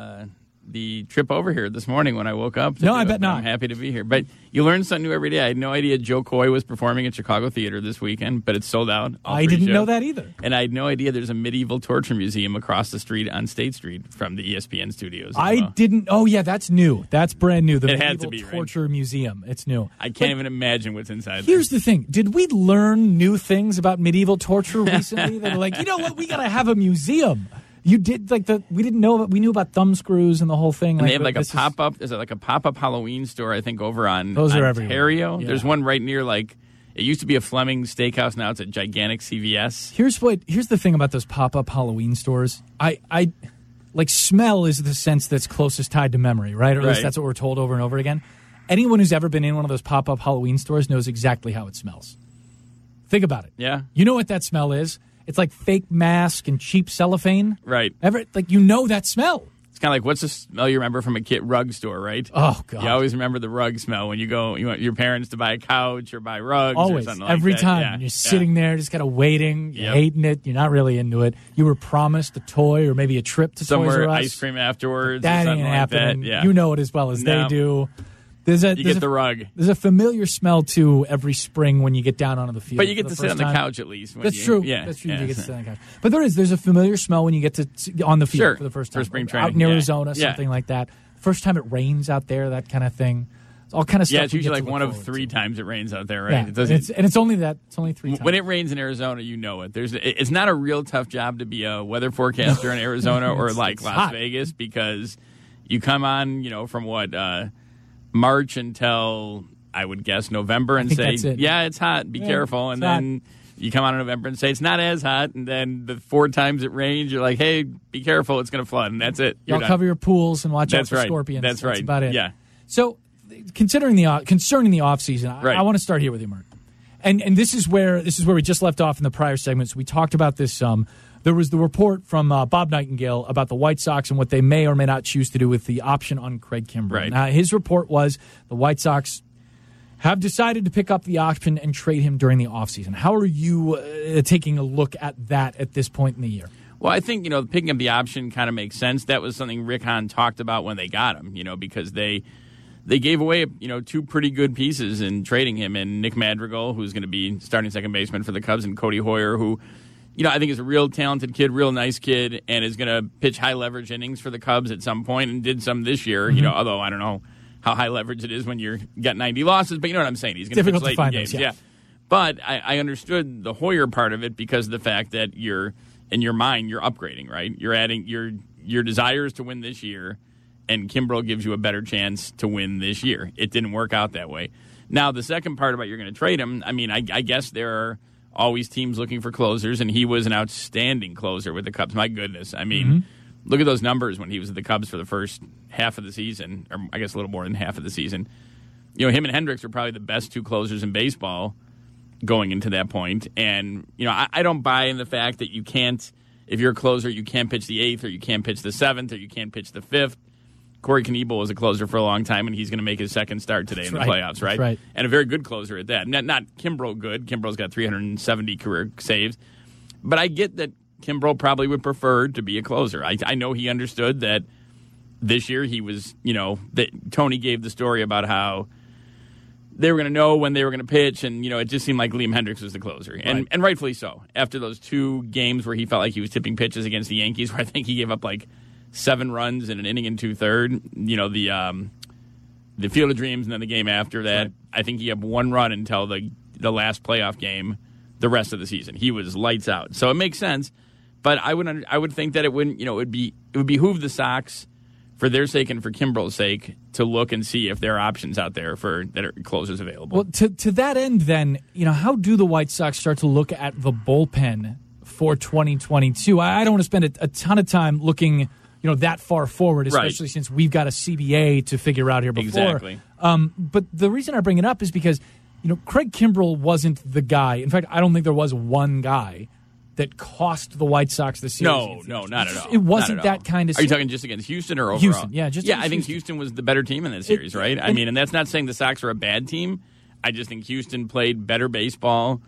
Speaker 10: the trip over here this morning when I woke up.
Speaker 3: No, I bet not.
Speaker 10: I'm happy to be here. But you learn something new every day. I had no idea Joe Coy was performing at Chicago Theater this weekend, but it's sold out.
Speaker 3: I didn't know that either.
Speaker 10: And I had no idea there's a medieval torture museum across the street on State Street from the ESPN studios.
Speaker 3: I didn't. Oh, yeah, that's new. That's brand new. The
Speaker 10: it
Speaker 3: medieval
Speaker 10: had to be,
Speaker 3: torture
Speaker 10: right?
Speaker 3: museum. It's new.
Speaker 10: I can't even imagine what's inside
Speaker 3: Here's
Speaker 10: there.
Speaker 3: the thing. Did we learn new things about medieval torture recently that are like, you know what, we got to have a museum? You did we didn't know. We knew about thumb screws and the whole thing.
Speaker 10: And they have like a pop up. Is it like a pop up Halloween store? I think over on
Speaker 3: Those are
Speaker 10: Ontario.
Speaker 3: Yeah.
Speaker 10: There's one right near it used to be a Fleming's Steakhouse. Now it's a gigantic CVS.
Speaker 3: Here's the thing about those pop up Halloween stores. I like smell is the sense that's closest tied to memory, right? Or at least that's what we're told over and over again. Anyone who's ever been in one of those pop up Halloween stores knows exactly how it smells. Think about it.
Speaker 10: Yeah.
Speaker 3: You know what that smell is? It's like fake mask and cheap cellophane.
Speaker 10: Right.
Speaker 3: You know that smell.
Speaker 10: It's kind of like, what's the smell you remember from a kid rug store, right?
Speaker 3: Oh, God.
Speaker 10: You always remember the rug smell when you want your parents to buy a couch or buy rugs
Speaker 3: Always.
Speaker 10: or something
Speaker 3: Every
Speaker 10: like that.
Speaker 3: time.
Speaker 10: Yeah.
Speaker 3: And you're sitting there just kind of waiting. You're hating it. You're not really into it. You were promised a toy or maybe a trip to
Speaker 10: somewhere
Speaker 3: Toys R Us.
Speaker 10: ice cream afterwards
Speaker 3: That
Speaker 10: or something
Speaker 3: ain't
Speaker 10: like
Speaker 3: happening.
Speaker 10: that. Yeah.
Speaker 3: You know it as well as they do. You
Speaker 10: get the rug.
Speaker 3: There's a familiar smell, too, every spring when you get down onto the field.
Speaker 10: But you get to sit on the couch at least.
Speaker 3: That's true.
Speaker 10: Yeah.
Speaker 3: That's true. You get to sit on the couch. But there's a familiar smell when you get to on the field for the first time.
Speaker 10: For spring training.
Speaker 3: Out in Arizona, something like that. First time it rains out there, that kind of thing. It's all kind of stuff.
Speaker 10: Yeah, it's usually like one of 3 times it rains out there, right?
Speaker 3: Yeah, it's only that. It's only 3 times.
Speaker 10: When it rains in Arizona, you know it. It's not a real tough job to be a weather forecaster in Arizona or like Las
Speaker 3: hot.
Speaker 10: Vegas because you come on, from March until I would guess November and say, yeah, it's hot, be careful. And then you come on in November and say it's not as hot. And then the 4 times it rains, you're like, hey, be careful, it's going to flood. And that's it.
Speaker 3: Y'all cover your pools and watch out for scorpions.
Speaker 10: That's right.
Speaker 3: That's about it.
Speaker 10: Yeah.
Speaker 3: So concerning the offseason, I want to start here with you, Mark. And this is where we just left off in the prior segments. We talked about this some. There was the report from Bob Nightingale about the White Sox and what they may or may not choose to do with the option on Craig Kimbrel.
Speaker 10: Right.
Speaker 3: Now, his report was the White Sox have decided to pick up the option and trade him during the offseason. How are you taking a look at that at this point in the year?
Speaker 10: Well, I think, picking up the option kind of makes sense. That was something Rick Hahn talked about when they got him, because they gave away, 2 pretty good pieces in trading him, and Nick Madrigal, who's going to be starting second baseman for the Cubs, and Cody Hoyer, who, I think is a real talented kid, real nice kid, and is going to pitch high leverage innings for the Cubs at some point, and did some this year, although I don't know how high leverage it is when you got 90 losses, but you know what I'm saying. He's going to pitch late in games. Yeah. But I understood the Hoyer part of it because of the fact that in your mind, you're upgrading, right? You're adding your desires to win this year, and Kimbrel gives you a better chance to win this year. It didn't work out that way. Now, the second part about you're going to trade him, I mean, I guess there are always teams looking for closers, and he was an outstanding closer with the Cubs. My goodness. I mean, look at those numbers when he was at the Cubs for the first half of the season, or I guess a little more than half of the season. Him and Hendricks are probably the best 2 closers in baseball going into that point. And, I don't buy in the fact that you can't, if you're a closer, you can't pitch the 8th, or you can't pitch the 7th, or you can't pitch the 5th. Corey Knebel was a closer for a long time, and he's going to make his second start today in the playoffs, right?
Speaker 3: Right?
Speaker 10: And a very good closer at that. Not Kimbrel good. Kimbrel's got 370 career saves. But I get that Kimbrel probably would prefer to be a closer. I know he understood that this year he was, that Tony gave the story about how they were going to know when they were going to pitch, and, it just seemed like Liam Hendricks was the closer. And rightfully so. After those 2 games where he felt like he was tipping pitches against the Yankees, where I think he gave up like 7 runs in an inning and 2/3, the Field of Dreams, and then the game after that, I think he had 1 run until the last playoff game the rest of the season. He was lights out. So it makes sense. But I would think that it wouldn't, it would behoove the Sox, for their sake and for Kimbrel's sake, to look and see if there are options out there that are closers available.
Speaker 3: Well, to that end, then, how do the White Sox start to look at the bullpen for 2022? I don't want to spend a ton of time looking, that far forward, especially since we've got a CBA to figure out here before.
Speaker 10: Exactly.
Speaker 3: But the reason I bring it up is because, Craig Kimbrel wasn't the guy. In fact, I don't think there was one guy that cost the White Sox the series.
Speaker 10: No, not at all.
Speaker 3: It wasn't that kind of.
Speaker 10: Are you talking just against Houston or overall?
Speaker 3: Houston, yeah,
Speaker 10: I think Houston was the better team in that series, right? And that's not saying the Sox are a bad team. I just think Houston played better baseball,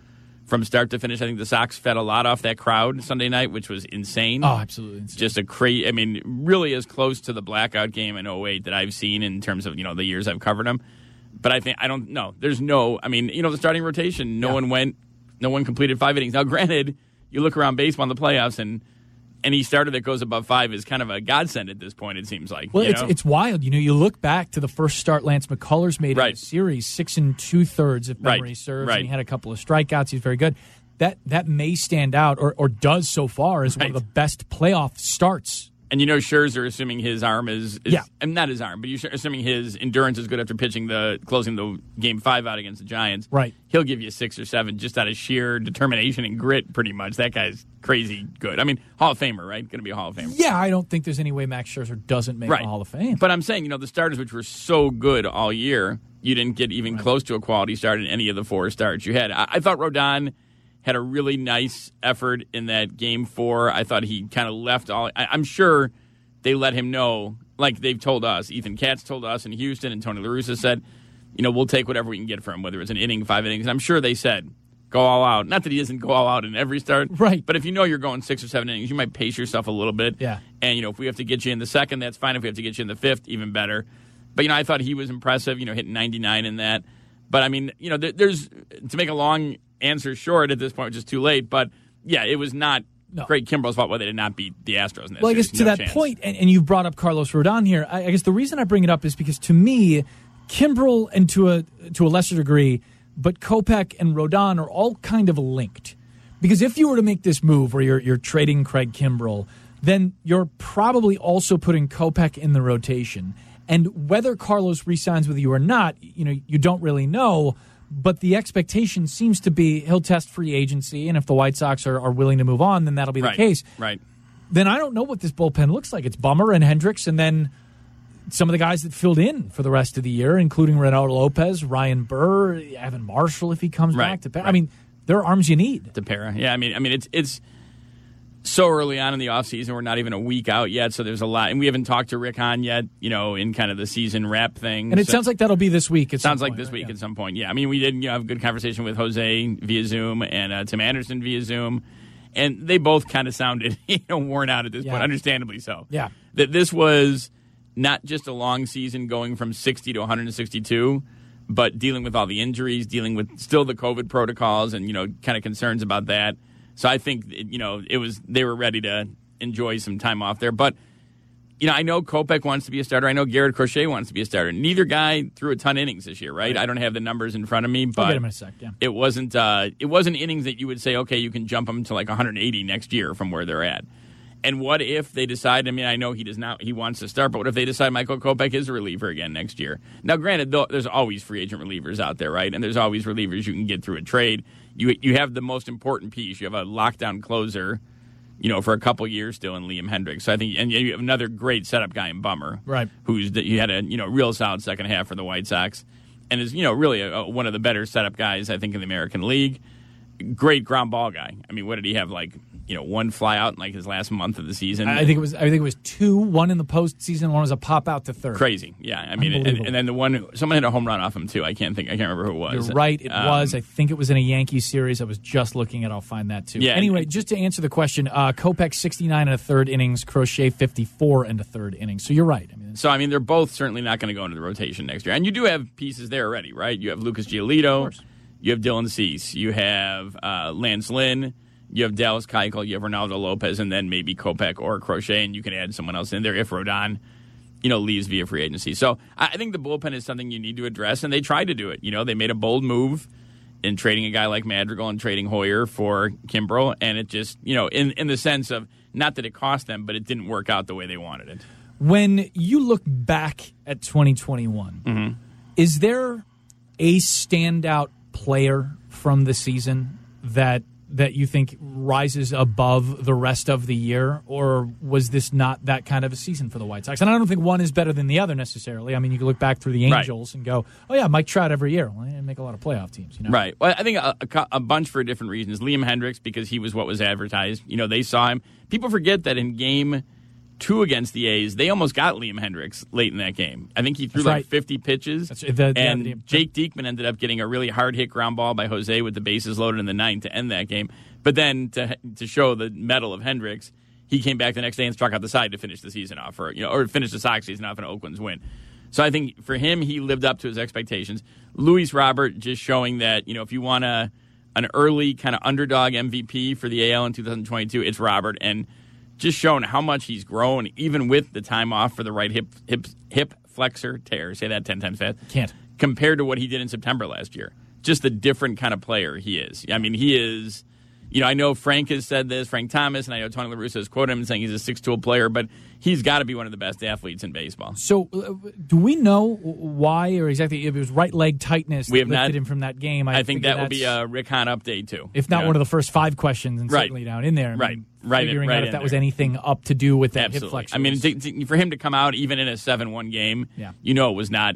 Speaker 10: from start to finish. I think the Sox fed a lot off that crowd Sunday night, which was insane.
Speaker 3: Oh, absolutely insane.
Speaker 10: Just a crazy, I mean, really as close to the blackout game in 2008 that I've seen in terms of, the years I've covered them. But I don't know. There's no, the starting rotation, no one completed 5 innings. Now, granted, you look around baseball in the playoffs and any starter that goes above 5 is kind of a godsend at this point, it seems like.
Speaker 3: Well, it's wild. You look back to the first start Lance McCullers made in the series, 6 2/3 if memory serves, and he had a couple of strikeouts. He's very good. That may stand out, or does so far, as one of the best playoff starts.
Speaker 10: And Scherzer, assuming his arm is not his arm, but you're assuming his endurance is good after closing the Game 5 out against the Giants.
Speaker 3: Right.
Speaker 10: He'll give you 6 or 7 just out of sheer determination and grit, pretty much. That guy's crazy good. Hall of Famer, right? Going to be a Hall of Famer.
Speaker 3: Yeah, I don't think there's any way Max Scherzer doesn't make a Hall of Fame.
Speaker 10: But I'm saying, the starters which were so good all year, you didn't get even close to a quality start in any of the 4 starts you had. I thought Rodon had a really nice effort in that Game 4. I thought he kind of left all... I'm sure they let him know, like they've told us. Ethan Katz told us in Houston, and Tony La Russa said, we'll take whatever we can get from him, whether it's an inning, 5 innings. And I'm sure they said, go all out. Not that he doesn't go all out in every start.
Speaker 3: Right.
Speaker 10: But if you're going 6 or 7 innings, you might pace yourself a little bit.
Speaker 3: Yeah.
Speaker 10: And, if we have to get you in the second, that's fine. If we have to get you in the 5th, even better. But, I thought he was impressive, hitting 99 in that. But, there's... To make a long answer short at this point, which is too late, but yeah, it was not Craig Kimbrell's fault why they did not beat the Astros in that
Speaker 3: series. I guess to that point, and you've brought up Carlos Rodon here, I guess the reason I bring it up is because to me, Kimbrell, and to a lesser degree, but Kopech and Rodon are all kind of linked. Because if you were to make this move where you're trading Craig Kimbrell, then you're probably also putting Kopech in the rotation. And whether Carlos re-signs with you or not, you don't really know. But the expectation seems to be he'll test free agency, and if the White Sox are willing to move on, then that'll be the case.
Speaker 10: Right.
Speaker 3: Then I don't know what this bullpen looks like. It's Bummer and Hendricks, and then some of the guys that filled in for the rest of the year, including Reynaldo Lopez, Ryan Burr, Evan Marshall if he comes back. There are arms you need.
Speaker 10: DePera. Yeah, it's so early on in the offseason. We're not even a week out yet, so there's a lot. And we haven't talked to Rick Hahn yet, in kind of the season wrap thing.
Speaker 3: And it sounds like that'll be this week at some point.
Speaker 10: Sounds like this week at some point, yeah. We did have a good conversation with Jose via Zoom and Tim Anderson via Zoom. And they both kind of sounded worn out at this point, understandably so.
Speaker 3: Yeah.
Speaker 10: That this was not just a long season going from 60 to 162, but dealing with all the injuries, dealing with still the COVID protocols and, kind of concerns about that. So I think, they were ready to enjoy some time off there. But, I know Kopech wants to be a starter. I know Garrett Crochet wants to be a starter. Neither guy threw a ton of innings this year, right? I don't have the numbers in front of me, but
Speaker 3: I'll get him in a sec, yeah.
Speaker 10: It wasn't innings that you would say, okay, you can jump them to like 180 next year from where they're at. And what if they decide, I know he wants to start, but what if they decide Michael Kopech is a reliever again next year? Now, granted, there's always free agent relievers out there, right? And there's always relievers you can get through a trade. You have the most important piece. You have a lockdown closer, for a couple years still in Liam Hendricks. So I think, and you have another great setup guy in Bummer,
Speaker 3: right?
Speaker 10: You had a real solid second half for the White Sox, and is really one of the better setup guys I think in the American League. Great ground ball guy. What did he have, one fly out in his last month of the season?
Speaker 3: I think it was 2, one in the postseason, one was a pop out to third.
Speaker 10: Crazy, yeah. And then the one, someone hit a home run off him too. I can't remember who it was.
Speaker 3: You're right, it was. I think it was in a Yankees series. I was just looking at. I'll find that too.
Speaker 10: Yeah.
Speaker 3: Anyway, just to answer the question, Kopech 69 and a third innings, Crochet 54 and a third innings. So you're right.
Speaker 10: They're both certainly not going to go into the rotation next year. And you do have pieces there already, right? You have Lucas Giolito. You have Dylan Cease. You have Lance Lynn. You have Dallas Keuchel. You have Reynaldo Lopez, and then maybe Kopech or Crochet, and you can add someone else in there if Rodon, leaves via free agency. So I think the bullpen is something you need to address, and they tried to do it. They made a bold move in trading a guy like Madrigal and trading Hoyer for Kimbrell, and it just, in the sense of not that it cost them, but it didn't work out the way they wanted it.
Speaker 3: When you look back at 2021, is there a standout player from the season that you think rises above the rest of the year, or was this not that kind of a season for the White Sox? And I don't think one is better than the other necessarily. You can look back through the Angels and go, oh yeah, Mike Trout every year. Well, they didn't make a lot of playoff teams,
Speaker 10: Right. Well, I think a bunch for different reasons. Liam Hendricks, because he was what was advertised. They saw him. People forget that in game 2 against the A's, they almost got Liam Hendriks late in that game. I think he threw 50 pitches. And Jake Diekman ended up getting a really hard hit ground ball by Jose with the bases loaded in the 9th to end that game. But then to show the mettle of Hendricks, he came back the next day and struck out the side to finish the season off, or finish the Sox season off in Oakland's win. So I think for him, he lived up to his expectations. Luis Robert just showing that, if you want an early kind of underdog MVP for the AL in 2022, it's Robert. And just showing how much he's grown, even with the time off for the right hip flexor tear. Say that 10 times fast.
Speaker 3: Can't.
Speaker 10: Compared to what he did in September last year. Just the different kind of player he is. I mean, he is... I know Frank has said this, Frank Thomas, and I know Tony La Russa has quoted him saying he's a 6-tool player, but he's got to be one of the best athletes in baseball.
Speaker 3: So, do we know why or exactly if it was right leg tightness that lifted him from that game?
Speaker 10: I think that will be a Rick Hahn update, too.
Speaker 3: If not one of the first 5 questions, and certainly down in there. Figuring out if that was anything up to do with that hip flexor.
Speaker 10: I mean, for him to come out even in a 7-1 game, it was not,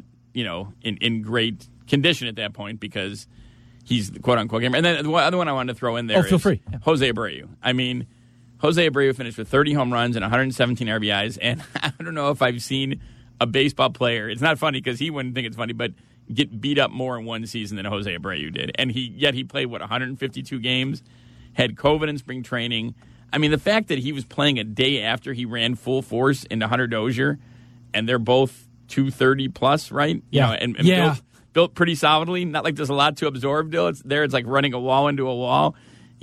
Speaker 10: in great condition at that point because he's the quote-unquote gamer. And then the other one I wanted to throw in there
Speaker 3: feel free.
Speaker 10: Jose Abreu. I mean, Jose Abreu finished with 30 home runs and 117 RBIs, and I don't know if I've seen a baseball player, it's not funny because he wouldn't think it's funny, but get beat up more in one season than Jose Abreu did. And he played, 152 games, had COVID in spring training. I mean, the fact that he was playing a day after he ran full force into Hunter Dozier, and they're both 230-plus, right?
Speaker 3: Yeah.
Speaker 10: And built pretty solidly. Not like there's a lot to absorb, Dill. It's like running a wall into a wall.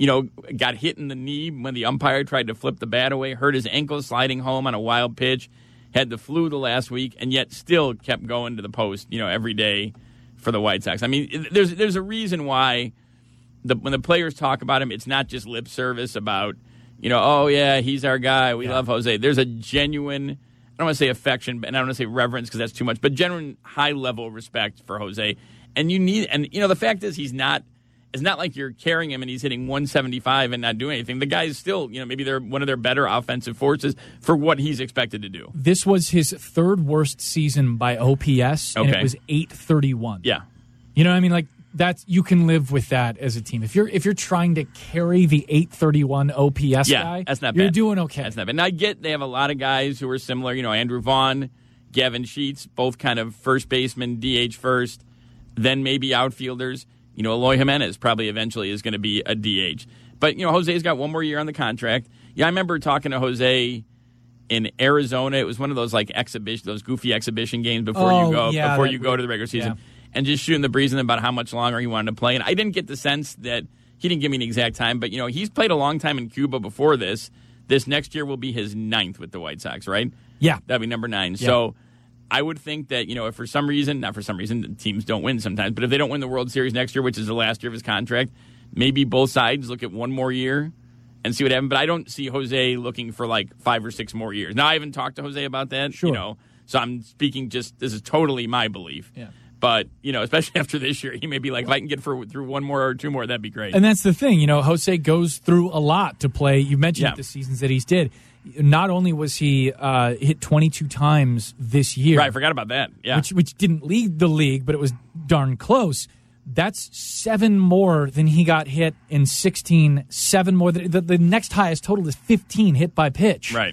Speaker 10: Got hit in the knee when the umpire tried to flip the bat away, hurt his ankle sliding home on a wild pitch, had the flu the last week, and yet still kept going to the post, every day for the White Sox. I mean, there's a reason why when the players talk about him, it's not just lip service about, oh, yeah, he's our guy. We love Jose. There's a genuine, I don't want to say affection, and I don't want to say reverence because that's too much, but genuine high-level respect for Jose. And the fact is it's not like you're carrying him and he's hitting 175 and not doing anything. The guy is still, maybe they're one of their better offensive forces for what he's expected to do.
Speaker 3: This was his 3rd worst season by OPS, and it was 831.
Speaker 10: Yeah.
Speaker 3: You know what I mean? Like, that's, you can live with that as a team. If you're trying to carry the 831 OPS guy,
Speaker 10: that's not
Speaker 3: you're
Speaker 10: bad.
Speaker 3: doing okay.
Speaker 10: That's not bad. And I get they have a lot of guys who are similar. Andrew Vaughn, Gavin Sheets, both kind of first baseman, DH first, then maybe outfielders. Eloy Jimenez probably eventually is going to be a DH. But, Jose's got one more year on the contract. Yeah, I remember talking to Jose in Arizona. It was one of those those goofy exhibition games before you go to the regular season. Yeah. And just shooting the breeze about how much longer he wanted to play. And I didn't get the sense that he didn't give me an exact time, but, he's played a long time in Cuba before this. This next year will be his 9th with the White Sox, right?
Speaker 3: Yeah.
Speaker 10: That'd be number 9.
Speaker 3: Yeah.
Speaker 10: So I would think that, if for some reason, teams don't win sometimes, but if they don't win the World Series next year, which is the last year of his contract, maybe both sides look at one more year and see what happens. But I don't see Jose looking for 5 or 6 more years. Now, I haven't talked to Jose about that,
Speaker 3: sure.
Speaker 10: So I'm speaking this is totally my belief.
Speaker 3: Yeah.
Speaker 10: But, especially after this year, he may be like, if I can get through 1 more or 2 more, that'd be great.
Speaker 3: And that's the thing. Jose goes through a lot to play. You mentioned the seasons that he's did. Not only was he hit 22 times this year.
Speaker 10: Right, I forgot about that. Yeah.
Speaker 3: Which didn't lead the league, but it was darn close. That's 7 more than he got hit in 16. 7 more. The next highest total is 15 hit by pitch.
Speaker 10: Right.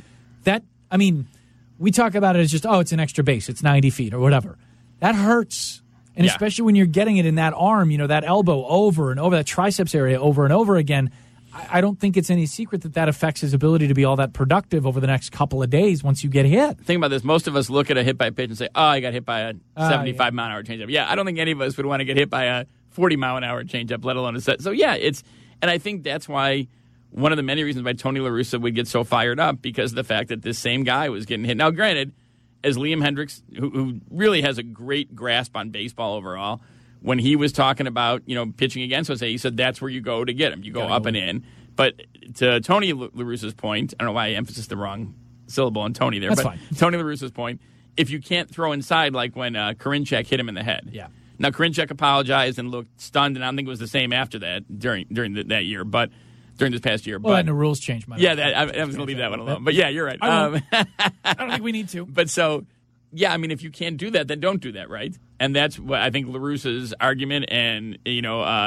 Speaker 3: We talk about it as just, it's an extra base. It's 90 feet or whatever. That hurts. And especially when you're getting it in that arm, that elbow over and over, that triceps area over and over again. I don't think it's any secret that affects his ability to be all that productive over the next couple of days once you get hit.
Speaker 10: Think about this. Most of us look at a hit by pitch and say, I got hit by a 75-mile-an-hour changeup. Yeah, I don't think any of us would want to get hit by a 40-mile-an-hour changeup, let alone a set. So, and I think that's why one of the many reasons why Tony La Russa would get so fired up, because of the fact that this same guy was getting hit. Now, granted, as Liam Hendriks, who really has a great grasp on baseball overall, when he was talking about, pitching against Jose, he said that's where you go to get him. You go up and in. But to Tony La Russa's point, I don't know why I emphasized the wrong syllable on Tony there.
Speaker 3: That's
Speaker 10: but
Speaker 3: fine.
Speaker 10: Tony La Russa's point, if you can't throw inside like when Karinchak hit him in the head.
Speaker 3: Yeah.
Speaker 10: Now, Karinchak apologized and looked stunned, and I don't think it was the same after that during that year, but during this past year.
Speaker 3: Well, and the rules changed.
Speaker 10: I was going to leave that one alone. But, you're right.
Speaker 3: I don't think we need to.
Speaker 10: But so, if you can't do that, then don't do that, right? And that's what I think La Russa's argument and,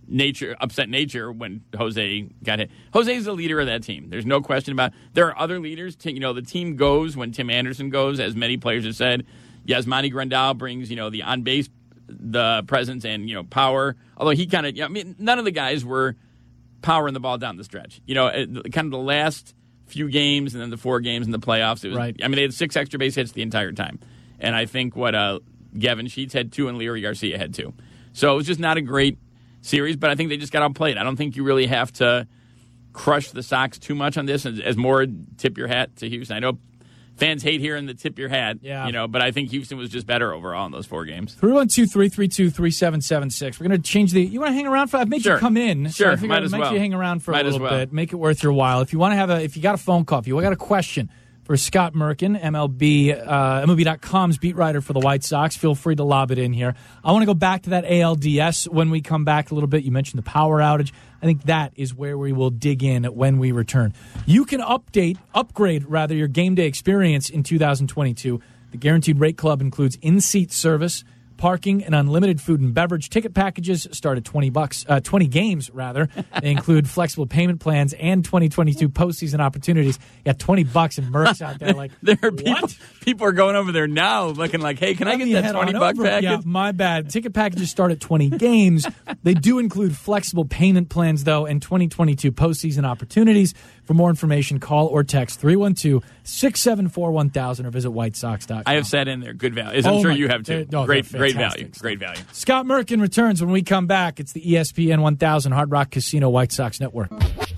Speaker 10: upset nature when Jose got hit. Jose's the leader of that team. There's no question about it. There are other leaders. The team goes when Tim Anderson goes, as many players have said. Yasmani Grandal brings, the on-base the presence and, power. Although he kind of, none of the guys were powering the ball down the stretch. Kind of the last few games and then the 4 games in the playoffs. It was,
Speaker 3: right.
Speaker 10: They had 6 extra base hits the entire time. And I think Gavin Sheets had 2 and Leary Garcia had 2. So it was just not a great series, but I think they just got outplayed. I don't think you really have to crush the Sox too much on this as more tip your hat to Houston. I know fans hate hearing the tip your hat, but I think Houston was just better overall in those 4 games.
Speaker 3: 312-332-3776. We're going to change you want to hang around for, I've made you come in.
Speaker 10: Sure,
Speaker 3: so I figured I'd make you hang around for a little bit. Make it worth your while. If you want to if you got a phone call, if you got a question for Scott Merkin, MLB.com's beat writer for the White Sox, feel free to lob it in here. I want to go back to that ALDS when we come back a little bit. You mentioned the power outage. I think that is where we will dig in when we return. You can upgrade your game day experience in 2022. The Guaranteed Rate Club includes in-seat service, parking, and unlimited food and beverage. Ticket packages start at $20, 20 games rather. They include flexible payment plans and 2022 postseason opportunities. You got $20 and Mercs out there like,
Speaker 10: there are
Speaker 3: what?
Speaker 10: People are going over there now looking like, hey, can I get that $20 package?
Speaker 3: Yeah, my bad. Ticket packages start at 20 games. They do include flexible payment plans, though, and 2022 postseason opportunities. For more information, call or text 312-674-1000 or visit whitesox.com.
Speaker 10: I have sat in there. Good value. As I'm sure you have, too. Great value. Great value.
Speaker 3: Scott Merkin returns when we come back. It's the ESPN 1000 Hard Rock Casino White Sox Network.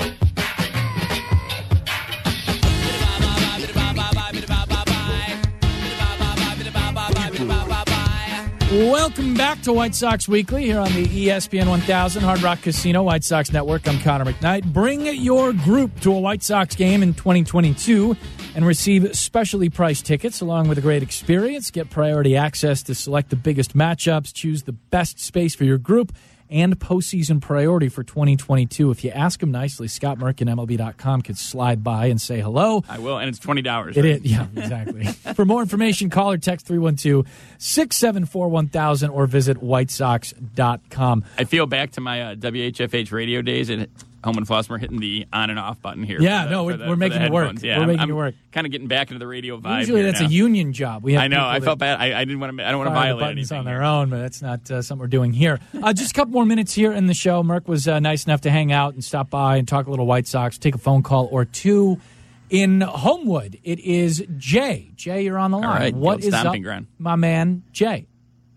Speaker 3: Welcome back to White Sox Weekly here on the ESPN 1000 Hard Rock Casino White Sox Network. I'm Connor McKnight. Bring your group to a White Sox game in 2022 and receive specially priced tickets along with a great experience. Get priority access to select the biggest matchups, choose the best space for your group, and postseason priority for 2022. If you ask him nicely, Scott Merkin, MLB.com, could slide by and say hello.
Speaker 10: I will, and it's $20.
Speaker 3: It is, yeah, exactly. For more information, call or text 312-674-1000 or visit whitesox.com.
Speaker 10: I feel back to my WHFH radio days at Home and Flossmoor hitting the on and off button here.
Speaker 3: Yeah, we're making it work.
Speaker 10: Yeah,
Speaker 3: we're making it work.
Speaker 10: Kind of getting back into the radio vibe.
Speaker 3: Usually that's a union job. We have
Speaker 10: I know. I felt bad. I didn't want to. I don't want to violate
Speaker 3: buttons
Speaker 10: anything
Speaker 3: on their own, but that's not something we're doing here. Just a couple more minutes here in the show. Merck was nice enough to hang out and stop by and talk a little White Sox. Take a phone call or two. In Homewood, it is Jay. Jay, you're on the line.
Speaker 10: All right,
Speaker 3: what is up,
Speaker 10: ground.
Speaker 3: My man, Jay?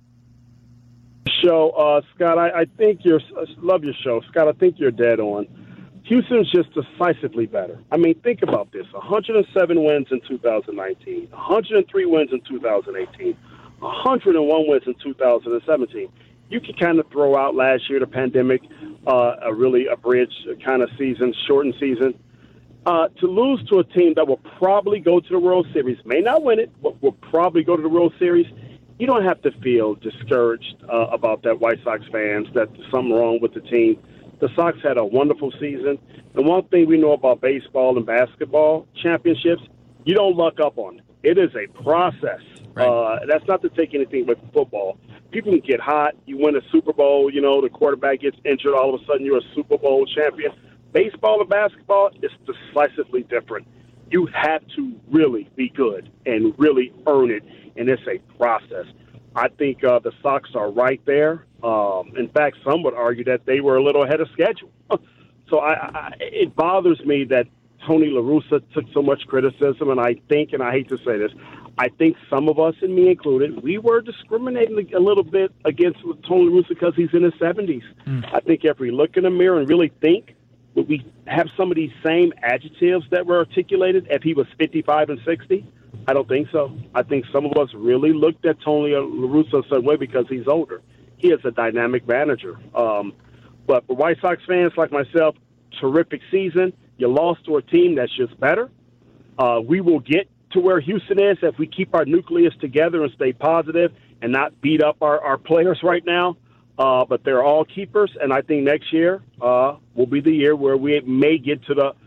Speaker 11: Show, Scott. I think love your show, Scott. I think you're dead on. Houston's just decisively better. I mean, think about this: 107 wins in 2019, 103 wins in 2018, 101 wins in 2017. You can kind of throw out last year, the pandemic, a bridge kind of season, shortened season. To lose to a team that will probably go to the World Series, may not win it, but will probably go to the World Series, you don't have to feel discouraged about that, White Sox fans, that there's something wrong with the team. The Sox had a wonderful season. And one thing we know about baseball and basketball championships, you don't luck up on it. It is a process. Right. That's not to take anything with football. People can get hot. You win a Super Bowl, the quarterback gets injured. All of a sudden, you're a Super Bowl champion. Baseball and basketball is decisively different. You have to really be good and really earn it, and it's a process. I think the Sox are right there. In fact, some would argue that they were a little ahead of schedule. So it bothers me that Tony La Russa took so much criticism, and I think, and I hate to say this, I think some of us, and me included, we were discriminating a little bit against Tony La Russa because he's in his 70s. I think if we look in the mirror and really think, would we have some of these same adjectives that were articulated if he was 55 and 60? I don't think so. I think some of us really looked at Tony La Russa a certain way because he's older. He is a dynamic manager. But for White Sox fans like myself, terrific season. You lost to a team that's just better. We will get to where Houston is if we keep our nucleus together and stay positive and not beat up our players right now. But they're all keepers, and I think next year will be the year where we may get to the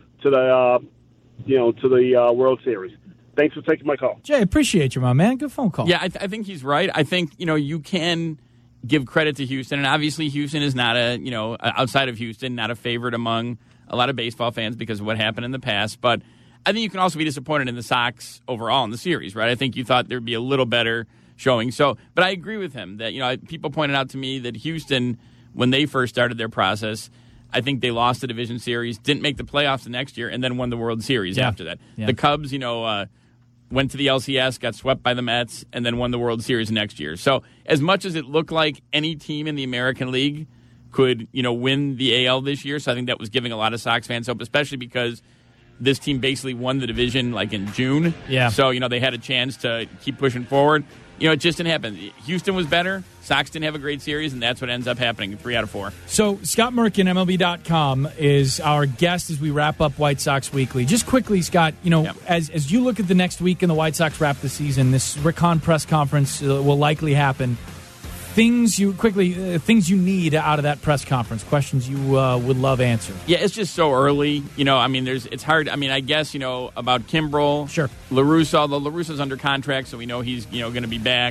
Speaker 11: World Series. Thanks for taking my call.
Speaker 3: Jay, appreciate you, my man. Good phone call.
Speaker 10: Yeah, I think he's right. I think, you can give credit to Houston, and obviously Houston is not outside of Houston, not a favorite among a lot of baseball fans because of what happened in the past. But I think you can also be disappointed in the Sox overall in the series, right? I think you thought there'd be a little better showing. But I agree with him that, people pointed out to me that Houston, when they first started their process, I think they lost the division series, didn't make the playoffs the next year, and then won the World Series after that. Yeah. The Cubs, went to the LCS, got swept by the Mets, and then won the World Series next year. So as much as it looked like any team in the American League could, win the AL this year, so I think that was giving a lot of Sox fans hope, especially because this team basically won the division like in June.
Speaker 3: Yeah.
Speaker 10: So, they had a chance to keep pushing forward. It just didn't happen. Houston was better. Sox didn't have a great series, and that's what ends up happening, 3 out of 4.
Speaker 3: So Scott Merkin, MLB.com, is our guest as we wrap up White Sox Weekly. Just quickly, Scott, as you look at the next week and the White Sox wrap the season, this Rick Hahn press conference will likely happen. Things you need out of that press conference, questions you would love answered.
Speaker 10: Yeah, it's just so early. It's hard. I guess, about Kimbrel.
Speaker 3: Sure.
Speaker 10: La Russa, although La Russa's under contract, so we know he's, going to be back.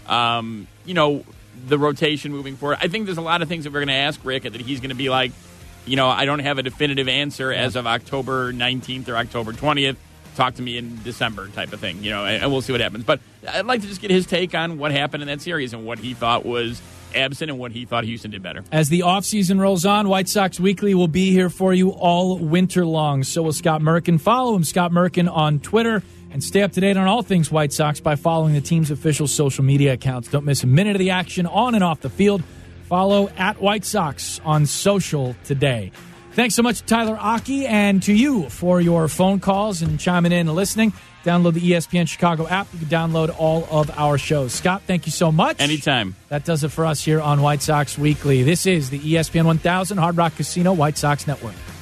Speaker 10: The rotation moving forward. I think there's a lot of things that we're going to ask Rick that he's going to be like, I don't have a definitive answer as of October 19th or October 20th. Talk to me in December type of thing, and we'll see what happens. But I'd like to just get his take on what happened in that series and what he thought was absent and what he thought Houston did better.
Speaker 3: As the offseason rolls on, White Sox Weekly will be here for you all winter long. So will Scott Merkin. Follow him, Scott Merkin, on Twitter, and stay up to date on all things White Sox by following the team's official social media accounts. Don't miss a minute of the action on and off the field. Follow @White Sox on social today. Thanks so much to Tyler Aki and to you for your phone calls and chiming in and listening. Download the ESPN Chicago app. You can download all of our shows. Scott, thank you so much.
Speaker 10: Anytime.
Speaker 3: That does it for us here on White Sox Weekly. This is the ESPN 1000 Hard Rock Casino White Sox Network.